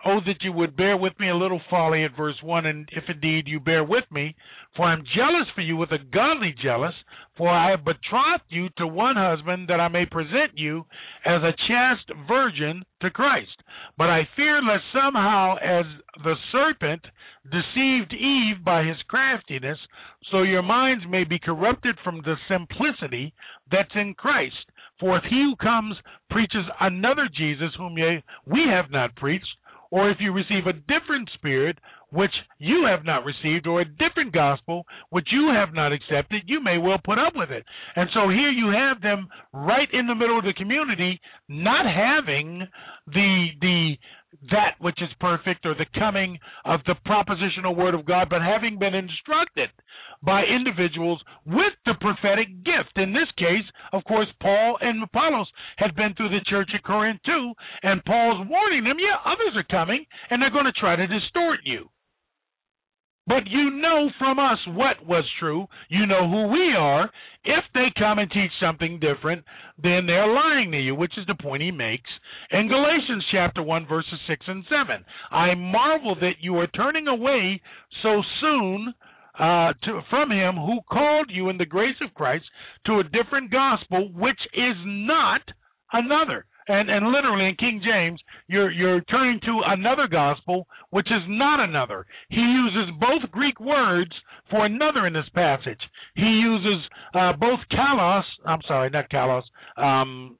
oh, that you would bear with me a little folly at verse one, and if indeed you bear with me, for I am jealous for you with a godly jealous, for I have betrothed you to one husband, that I may present you as a chaste virgin to Christ. But I fear lest somehow, as the serpent deceived Eve by his craftiness, so your minds may be corrupted from the simplicity that's in Christ. For if he who comes preaches another Jesus whom ye, we have not preached, or if you receive a different spirit which you have not received, or a different gospel which you have not accepted, you may well put up with it. And so here you have them right in the middle of the community, not having the the that which is perfect, or the coming of the propositional word of God, but having been instructed by individuals with the prophetic gift. In this case, of course, Paul and Apollos had been through the church at Corinth too, and Paul's warning them, yeah, others are coming, and they're going to try to distort you. But you know from us what was true. You know who we are. If they come and teach something different, then they're lying to you, which is the point he makes in Galatians chapter one, verses six and seven. I marvel that you are turning away so soon uh, to, from him who called you in the grace of Christ to a different gospel, which is not another. And and literally in King James, you're you're turning to another gospel, which is not another. He uses both Greek words for another in this passage. He uses uh, both kalos, I'm sorry, not kalos, um,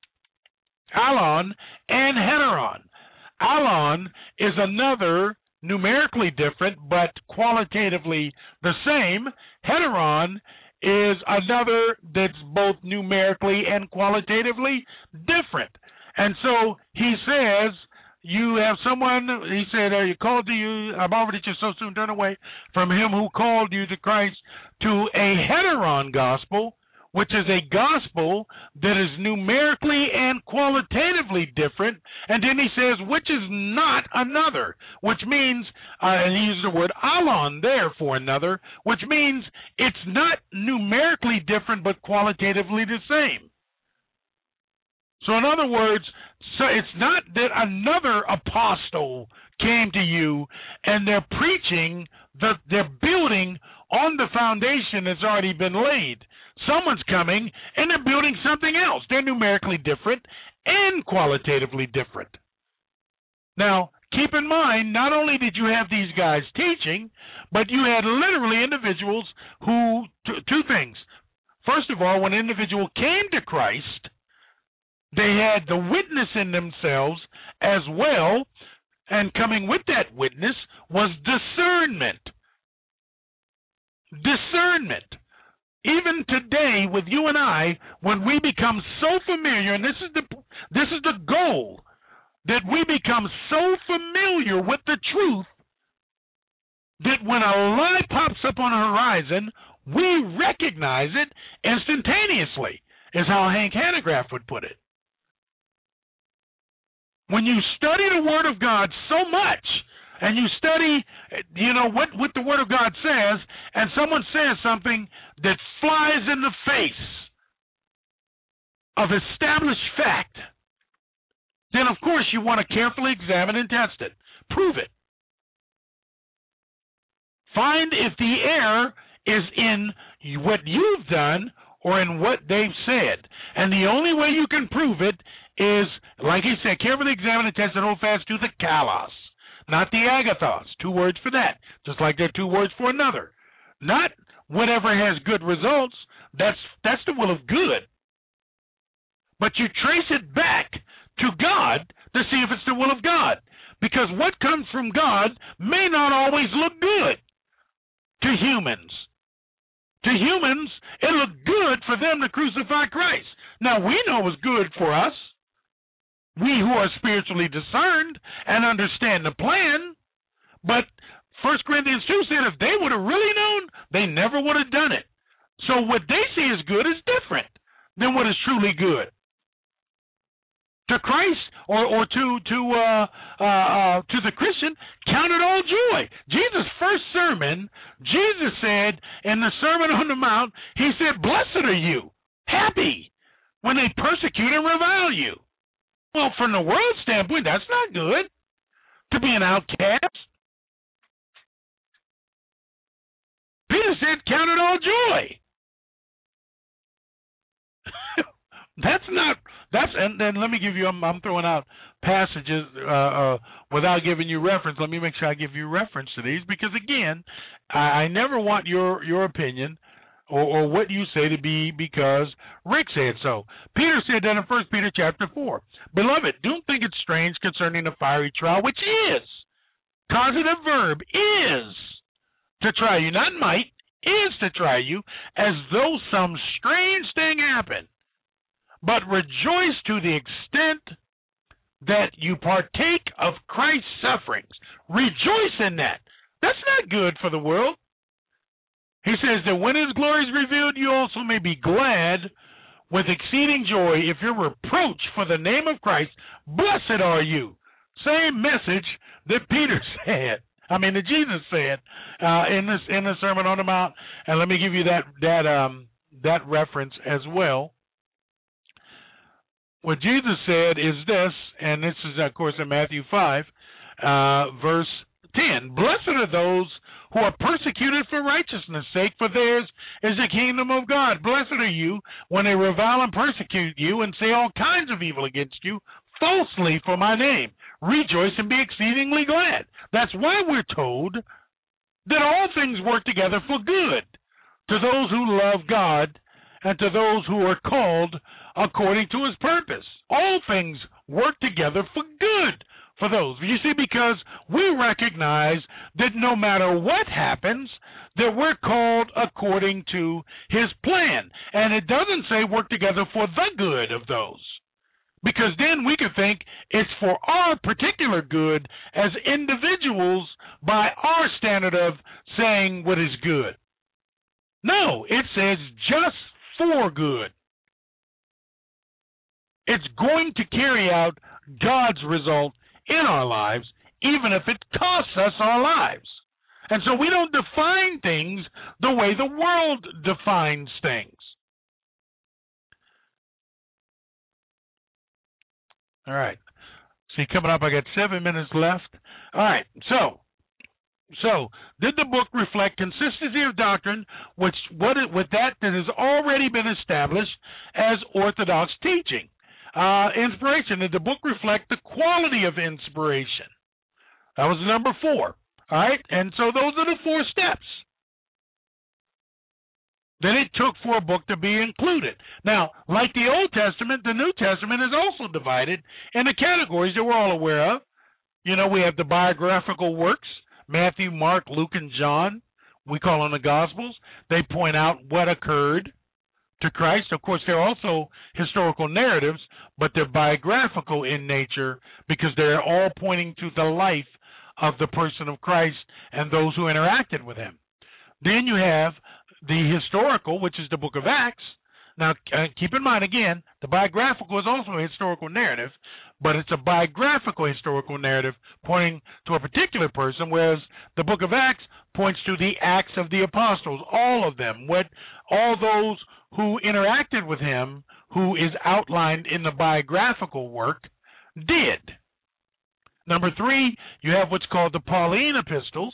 alon and heteron. Alon is another, numerically different, but qualitatively the same. Heteron is another that's both numerically and qualitatively different. And so he says, you have someone, he said, are you called to you, I'm over that you're so soon turned away from him who called you to Christ, to a heteron gospel, which is a gospel that is numerically and qualitatively different. And then he says, which is not another, which means, uh, and he uses the word alon there for another, which means it's not numerically different, but qualitatively the same. So in other words, so it's not that another apostle came to you and they're preaching, the, they're building on the foundation that's already been laid. Someone's coming and they're building something else. They're numerically different and qualitatively different. Now, keep in mind, not only did you have these guys teaching, but you had literally individuals who, t- two things. First of all, when an individual came to Christ, they had the witness in themselves as well, and coming with that witness was discernment. Discernment. Even today with you and I, when we become so familiar, and this is the this is the goal, that we become so familiar with the truth that when a lie pops up on the horizon, we recognize it instantaneously, is how Hank Hanegraaff would put it. When you study the Word of God so much, and you study, you know, what, what the Word of God says, and someone says something that flies in the face of established fact, then of course you want to carefully examine and test it. Prove it. Find if the error is in what you've done or in what they've said. And the only way you can prove it is, like he said, carefully examine and test and hold fast to the kalos, not the agathos. Two words for that, just like there are two words for another. Not whatever has good results. That's that's the will of good. But you trace it back to God to see if it's the will of God. Because what comes from God may not always look good to humans. To humans, it looked good for them to crucify Christ. Now, we know it was good for us, we who are spiritually discerned and understand the plan. But First Corinthians two said if they would have really known, they never would have done it. So what they see as good is different than what is truly good. To Christ or, or to to uh, uh, uh, to the Christian, count it all joy. Jesus' first sermon, Jesus said in the Sermon on the Mount, he said, "Blessed are you, happy, when they persecute and revile you." Well, from the world's standpoint, that's not good. to be an outcast. Peter said, count it all joy. That's not, that's, and then let me give you, I'm, I'm throwing out passages uh, uh, without giving you reference. Let me make sure I give you reference to these, because again, I, I never want your, your opinion or, or what you say to be because Rick said so. Peter said that in First Peter chapter four. Beloved, don't think it's strange concerning the fiery trial, which is, causative verb, is to try you, not might, is to try you, as though some strange thing happened. But rejoice to the extent that you partake of Christ's sufferings. Rejoice in that. That's not good for the world. He says that when his glory is revealed, you also may be glad with exceeding joy if you're reproached for the name of Christ. Blessed are you. Same message that Peter said. I mean, that Jesus said uh, in this in the Sermon on the Mount. And let me give you that that um, that reference as well. What Jesus said is this, and this is, of course, in Matthew five, uh, verse ten. Blessed are those who are persecuted for righteousness' sake, for theirs is the kingdom of God. Blessed are you when they revile and persecute you and say all kinds of evil against you falsely for my name. Rejoice and be exceedingly glad. That's why we're told that all things work together for good to those who love God and to those who are called according to his purpose. All things work together for good for those. You see, because we recognize that no matter what happens, that we're called according to his plan. And it doesn't say work together for the good of those, because then we could think it's for our particular good as individuals by our standard of saying what is good. No, it says just for good. It's going to carry out God's result in our lives, even if it costs us our lives. And so we don't define things the way the world defines things. All right. See, coming up, I got seven minutes left. All right. So, so did the book reflect consistency of doctrine, which what it, with that that has already been established as orthodox teaching? Uh, inspiration. Did the book reflect the quality of inspiration? That was number four. All right. And so those are the four steps that it took for a book to be included. Now, like the Old Testament, the New Testament is also divided into categories that we're all aware of. You know, we have the biographical works, Matthew, Mark, Luke, and John. We call them the Gospels. They point out what occurred to Christ. Of course, they're also historical narratives, but they're biographical in nature because they're all pointing to the life of the person of Christ and those who interacted with him. Then you have the historical, which is the book of Acts. Now, uh, keep in mind, again, the biographical is also a historical narrative, but it's a biographical historical narrative pointing to a particular person, whereas the book of Acts points to the Acts of the Apostles, all of them, what all those who interacted with him, who is outlined in the biographical work, did. Number three, you have what's called the Pauline epistles,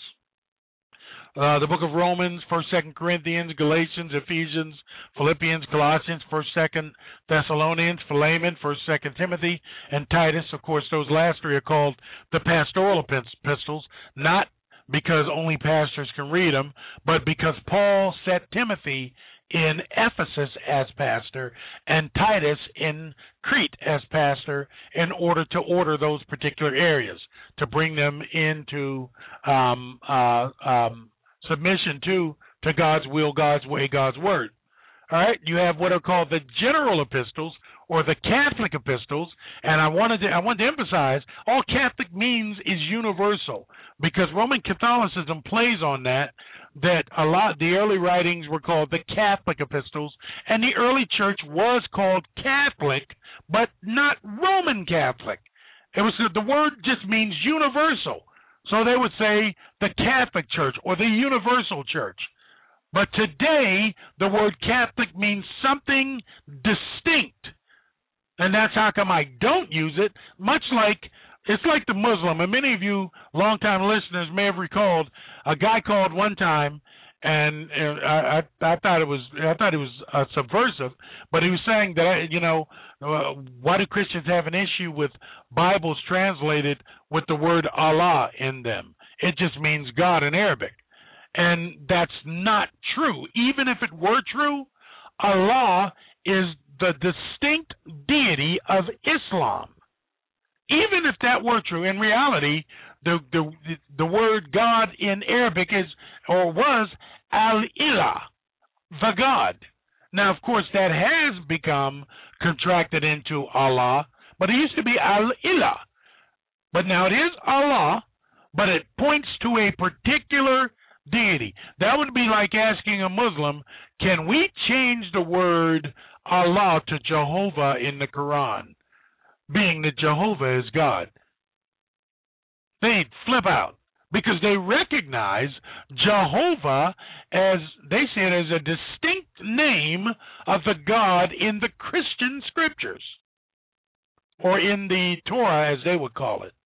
uh, the book of Romans, First, Second Corinthians, Galatians, Ephesians, Philippians, Colossians, First, Second Thessalonians, Philemon, First, Second Timothy, and Titus. Of course, those last three are called the pastoral epistles, not because only pastors can read them, but because Paul set Timothy in Ephesus as pastor and Titus in Crete as pastor in order to order those particular areas, to bring them into um, uh, um, submission to, to God's will, God's way, God's word. All right, you have what are called the general epistles or the Catholic epistles, and I wanted to I want to emphasize all Catholic means is universal, because Roman Catholicism plays on that. That a lot the early writings were called the Catholic epistles, and the early church was called Catholic, but not Roman Catholic. It was the word just means universal, so they would say the Catholic Church or the Universal Church. But today, the word Catholic means something distinct. And that's how come I don't use it, much like It's like the Muslim, and many of you longtime listeners may have recalled a guy called one time, and, and I, I, I thought it was I thought it was uh, subversive, but he was saying that you know uh, why do Christians have an issue with Bibles translated with the word Allah in them? It just means God in Arabic, and that's not true. Even if it were true, Allah is the distinct deity of Islam. Even if that were true, in reality, the the the word God in Arabic is or was Al-Ilah, the God. Now, of course, that has become contracted into Allah, but it used to be Al-Ilah. But now it is Allah, but it points to a particular deity. That would be like asking a Muslim, can we change the word Allah to Jehovah in the Quran? Being that Jehovah is God. They'd flip out because they recognize Jehovah as, they see it as a distinct name of the God in the Christian scriptures, or in the Torah as they would call it.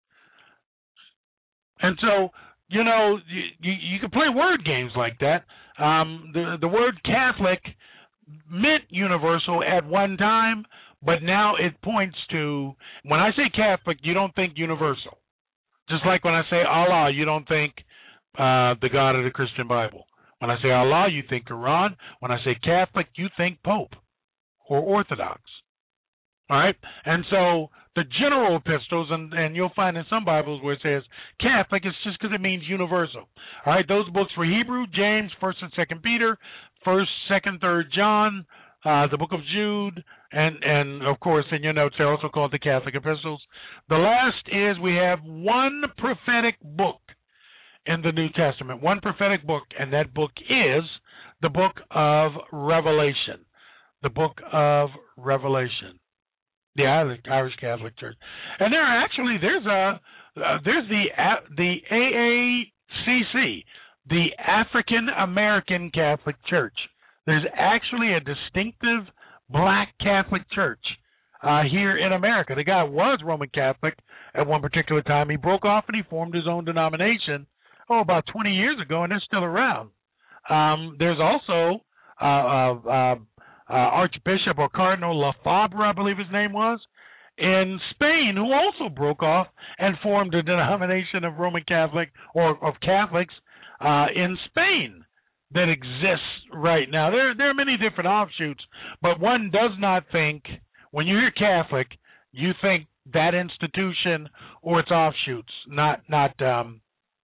And so, you know, you, you, you can play word games like that. Um, the, the word Catholic meant universal at one time, but now it points to, when I say Catholic, you don't think universal. Just like when I say Allah, you don't think uh, the God of the Christian Bible. When I say Allah, you think Quran. When I say Catholic, you think Pope or Orthodox. All right? And so the general epistles, and, and you'll find in some Bibles where it says Catholic, it's just because it means universal. All right? Those books were Hebrew, James, First and Second Peter, First, Second, Third John, Uh, the book of Jude, and, and of course, in your notes, they're also called the Catholic epistles. The last is we have one prophetic book in the New Testament, one prophetic book, and that book is the book of Revelation. The book of Revelation. The Irish Catholic Church. And there are actually, there's a, uh, there's the, uh, the A A C C, the African American Catholic Church. There's actually a distinctive black Catholic church uh, here in America. The guy was Roman Catholic at one particular time. He broke off and he formed his own denomination, oh, about twenty years ago, and they're still around. Um, there's also uh, uh, uh, uh, Archbishop or Cardinal Lefebvre, I believe his name was, in Spain, who also broke off and formed a denomination of Roman Catholic or of Catholics uh, in Spain. That exists right now. There, there are many different offshoots, but one does not think, when you hear Catholic, you think that institution or its offshoots, not not um,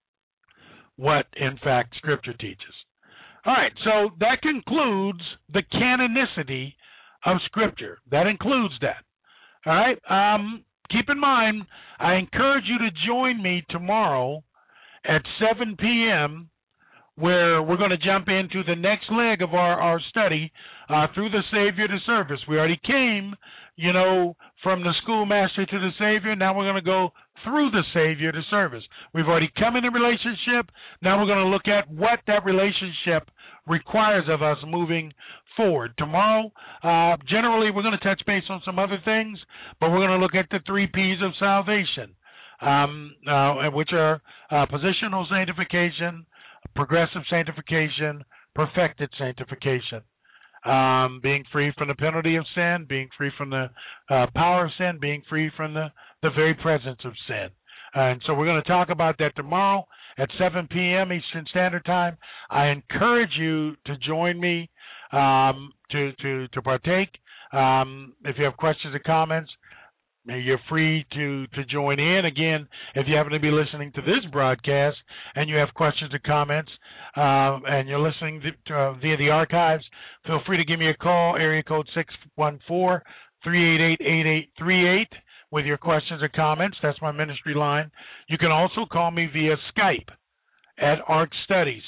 what, in fact, Scripture teaches. All right, so that concludes the canonicity of Scripture. That includes that. All right, um, keep in mind, I encourage you to join me tomorrow at seven p.m., where we're going to jump into the next leg of our, our study uh, through the Savior to service. We already came, you know, from the schoolmaster to the Savior. Now we're going to go through the Savior to service. We've already come in a relationship. Now we're going to look at what that relationship requires of us moving forward. Tomorrow, uh, generally, we're going to touch base on some other things, but we're going to look at the three P's of salvation, um, uh, which are uh, positional sanctification, progressive sanctification, perfected sanctification, um, being free from the penalty of sin, being free from the uh, power of sin, being free from the, the very presence of sin. And so we're going to talk about that tomorrow at seven p.m. Eastern Standard Time. I encourage you to join me um, to, to, to partake. Um, if you have questions or comments, you're free to, to join in. Again, if you happen to be listening to this broadcast and you have questions or comments uh, and you're listening to, uh, via the archives, feel free to give me a call, area code six one four, three eight eight, eight eight three eight with your questions or comments. That's my ministry line. You can also call me via Skype at Ark Studies.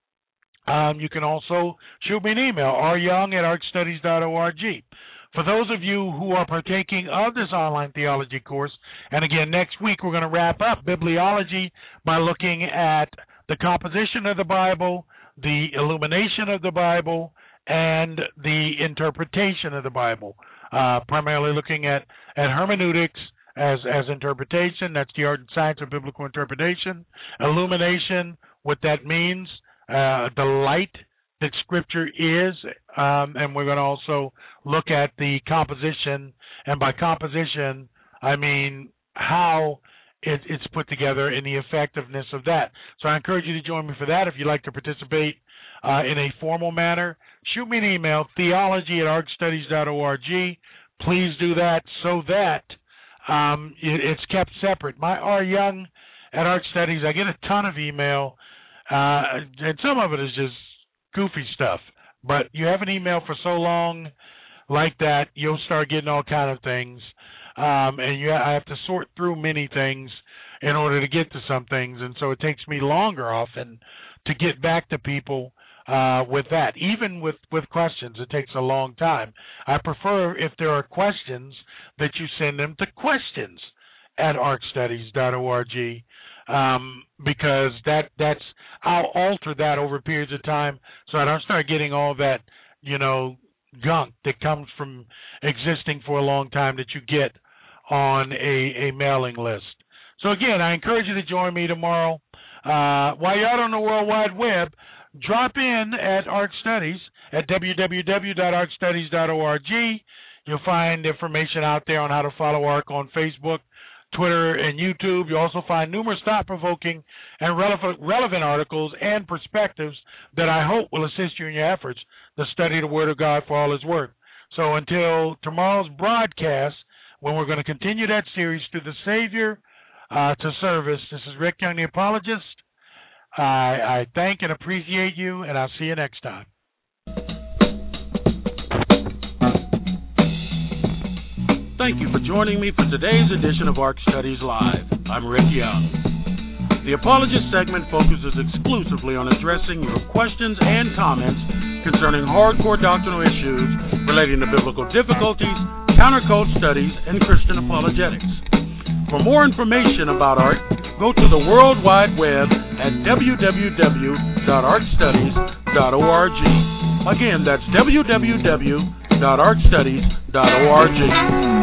Um, you can also shoot me an email, r young at ark studies dot org. For those of you who are partaking of this online theology course, and again, next week we're going to wrap up bibliology by looking at the composition of the Bible, the illumination of the Bible, and the interpretation of the Bible, uh, primarily looking at, at hermeneutics as as interpretation. That's the art and science of biblical interpretation. Illumination, what that means, uh, the light that Scripture is, um, and we're going to also look at the composition, and by composition, I mean how it, it's put together and the effectiveness of that. So I encourage you to join me for that. If you'd like to participate uh, in a formal manner, shoot me an email, theology at ark studies dot org. Please do that so that um, it, it's kept separate. My R. Young at Ark Studies, I get a ton of email, uh, and some of it is just goofy stuff. But you have an email for so long like that, you'll start getting all kind of things. Um, and you, I have to sort through many things in order to get to some things. And so it takes me longer often to get back to people uh, with that. Even with, with questions, it takes a long time. I prefer, if there are questions, that you send them to questions at ark studies dot org. Um, because that that's I'll alter that over periods of time so I don't start getting all that, you know, gunk that comes from existing for a long time that you get on a, a mailing list. So again, I encourage you to join me tomorrow. Uh, while you're out on the World Wide Web, drop in at Ark Studies at w w w dot ark studies dot org. You'll find information out there on how to follow Ark on Facebook, Twitter, and YouTube. You'll also find numerous thought-provoking and relevant, relevant articles and perspectives that I hope will assist you in your efforts to study the Word of God for all His worth. So until tomorrow's broadcast, when we're going to continue that series through the Savior uh, to service, this is Rick Young, the Apologist. I, I thank and appreciate you, and I'll see you next time. Thank you for joining me for today's edition of Ark Studies Live. I'm Rick Young. The Apologist segment focuses exclusively on addressing your questions and comments concerning hardcore doctrinal issues relating to biblical difficulties, countercult studies, and Christian apologetics. For more information about Ark, go to the World Wide Web at w w w dot ark studies dot org. Again, that's w w w dot ark studies dot org.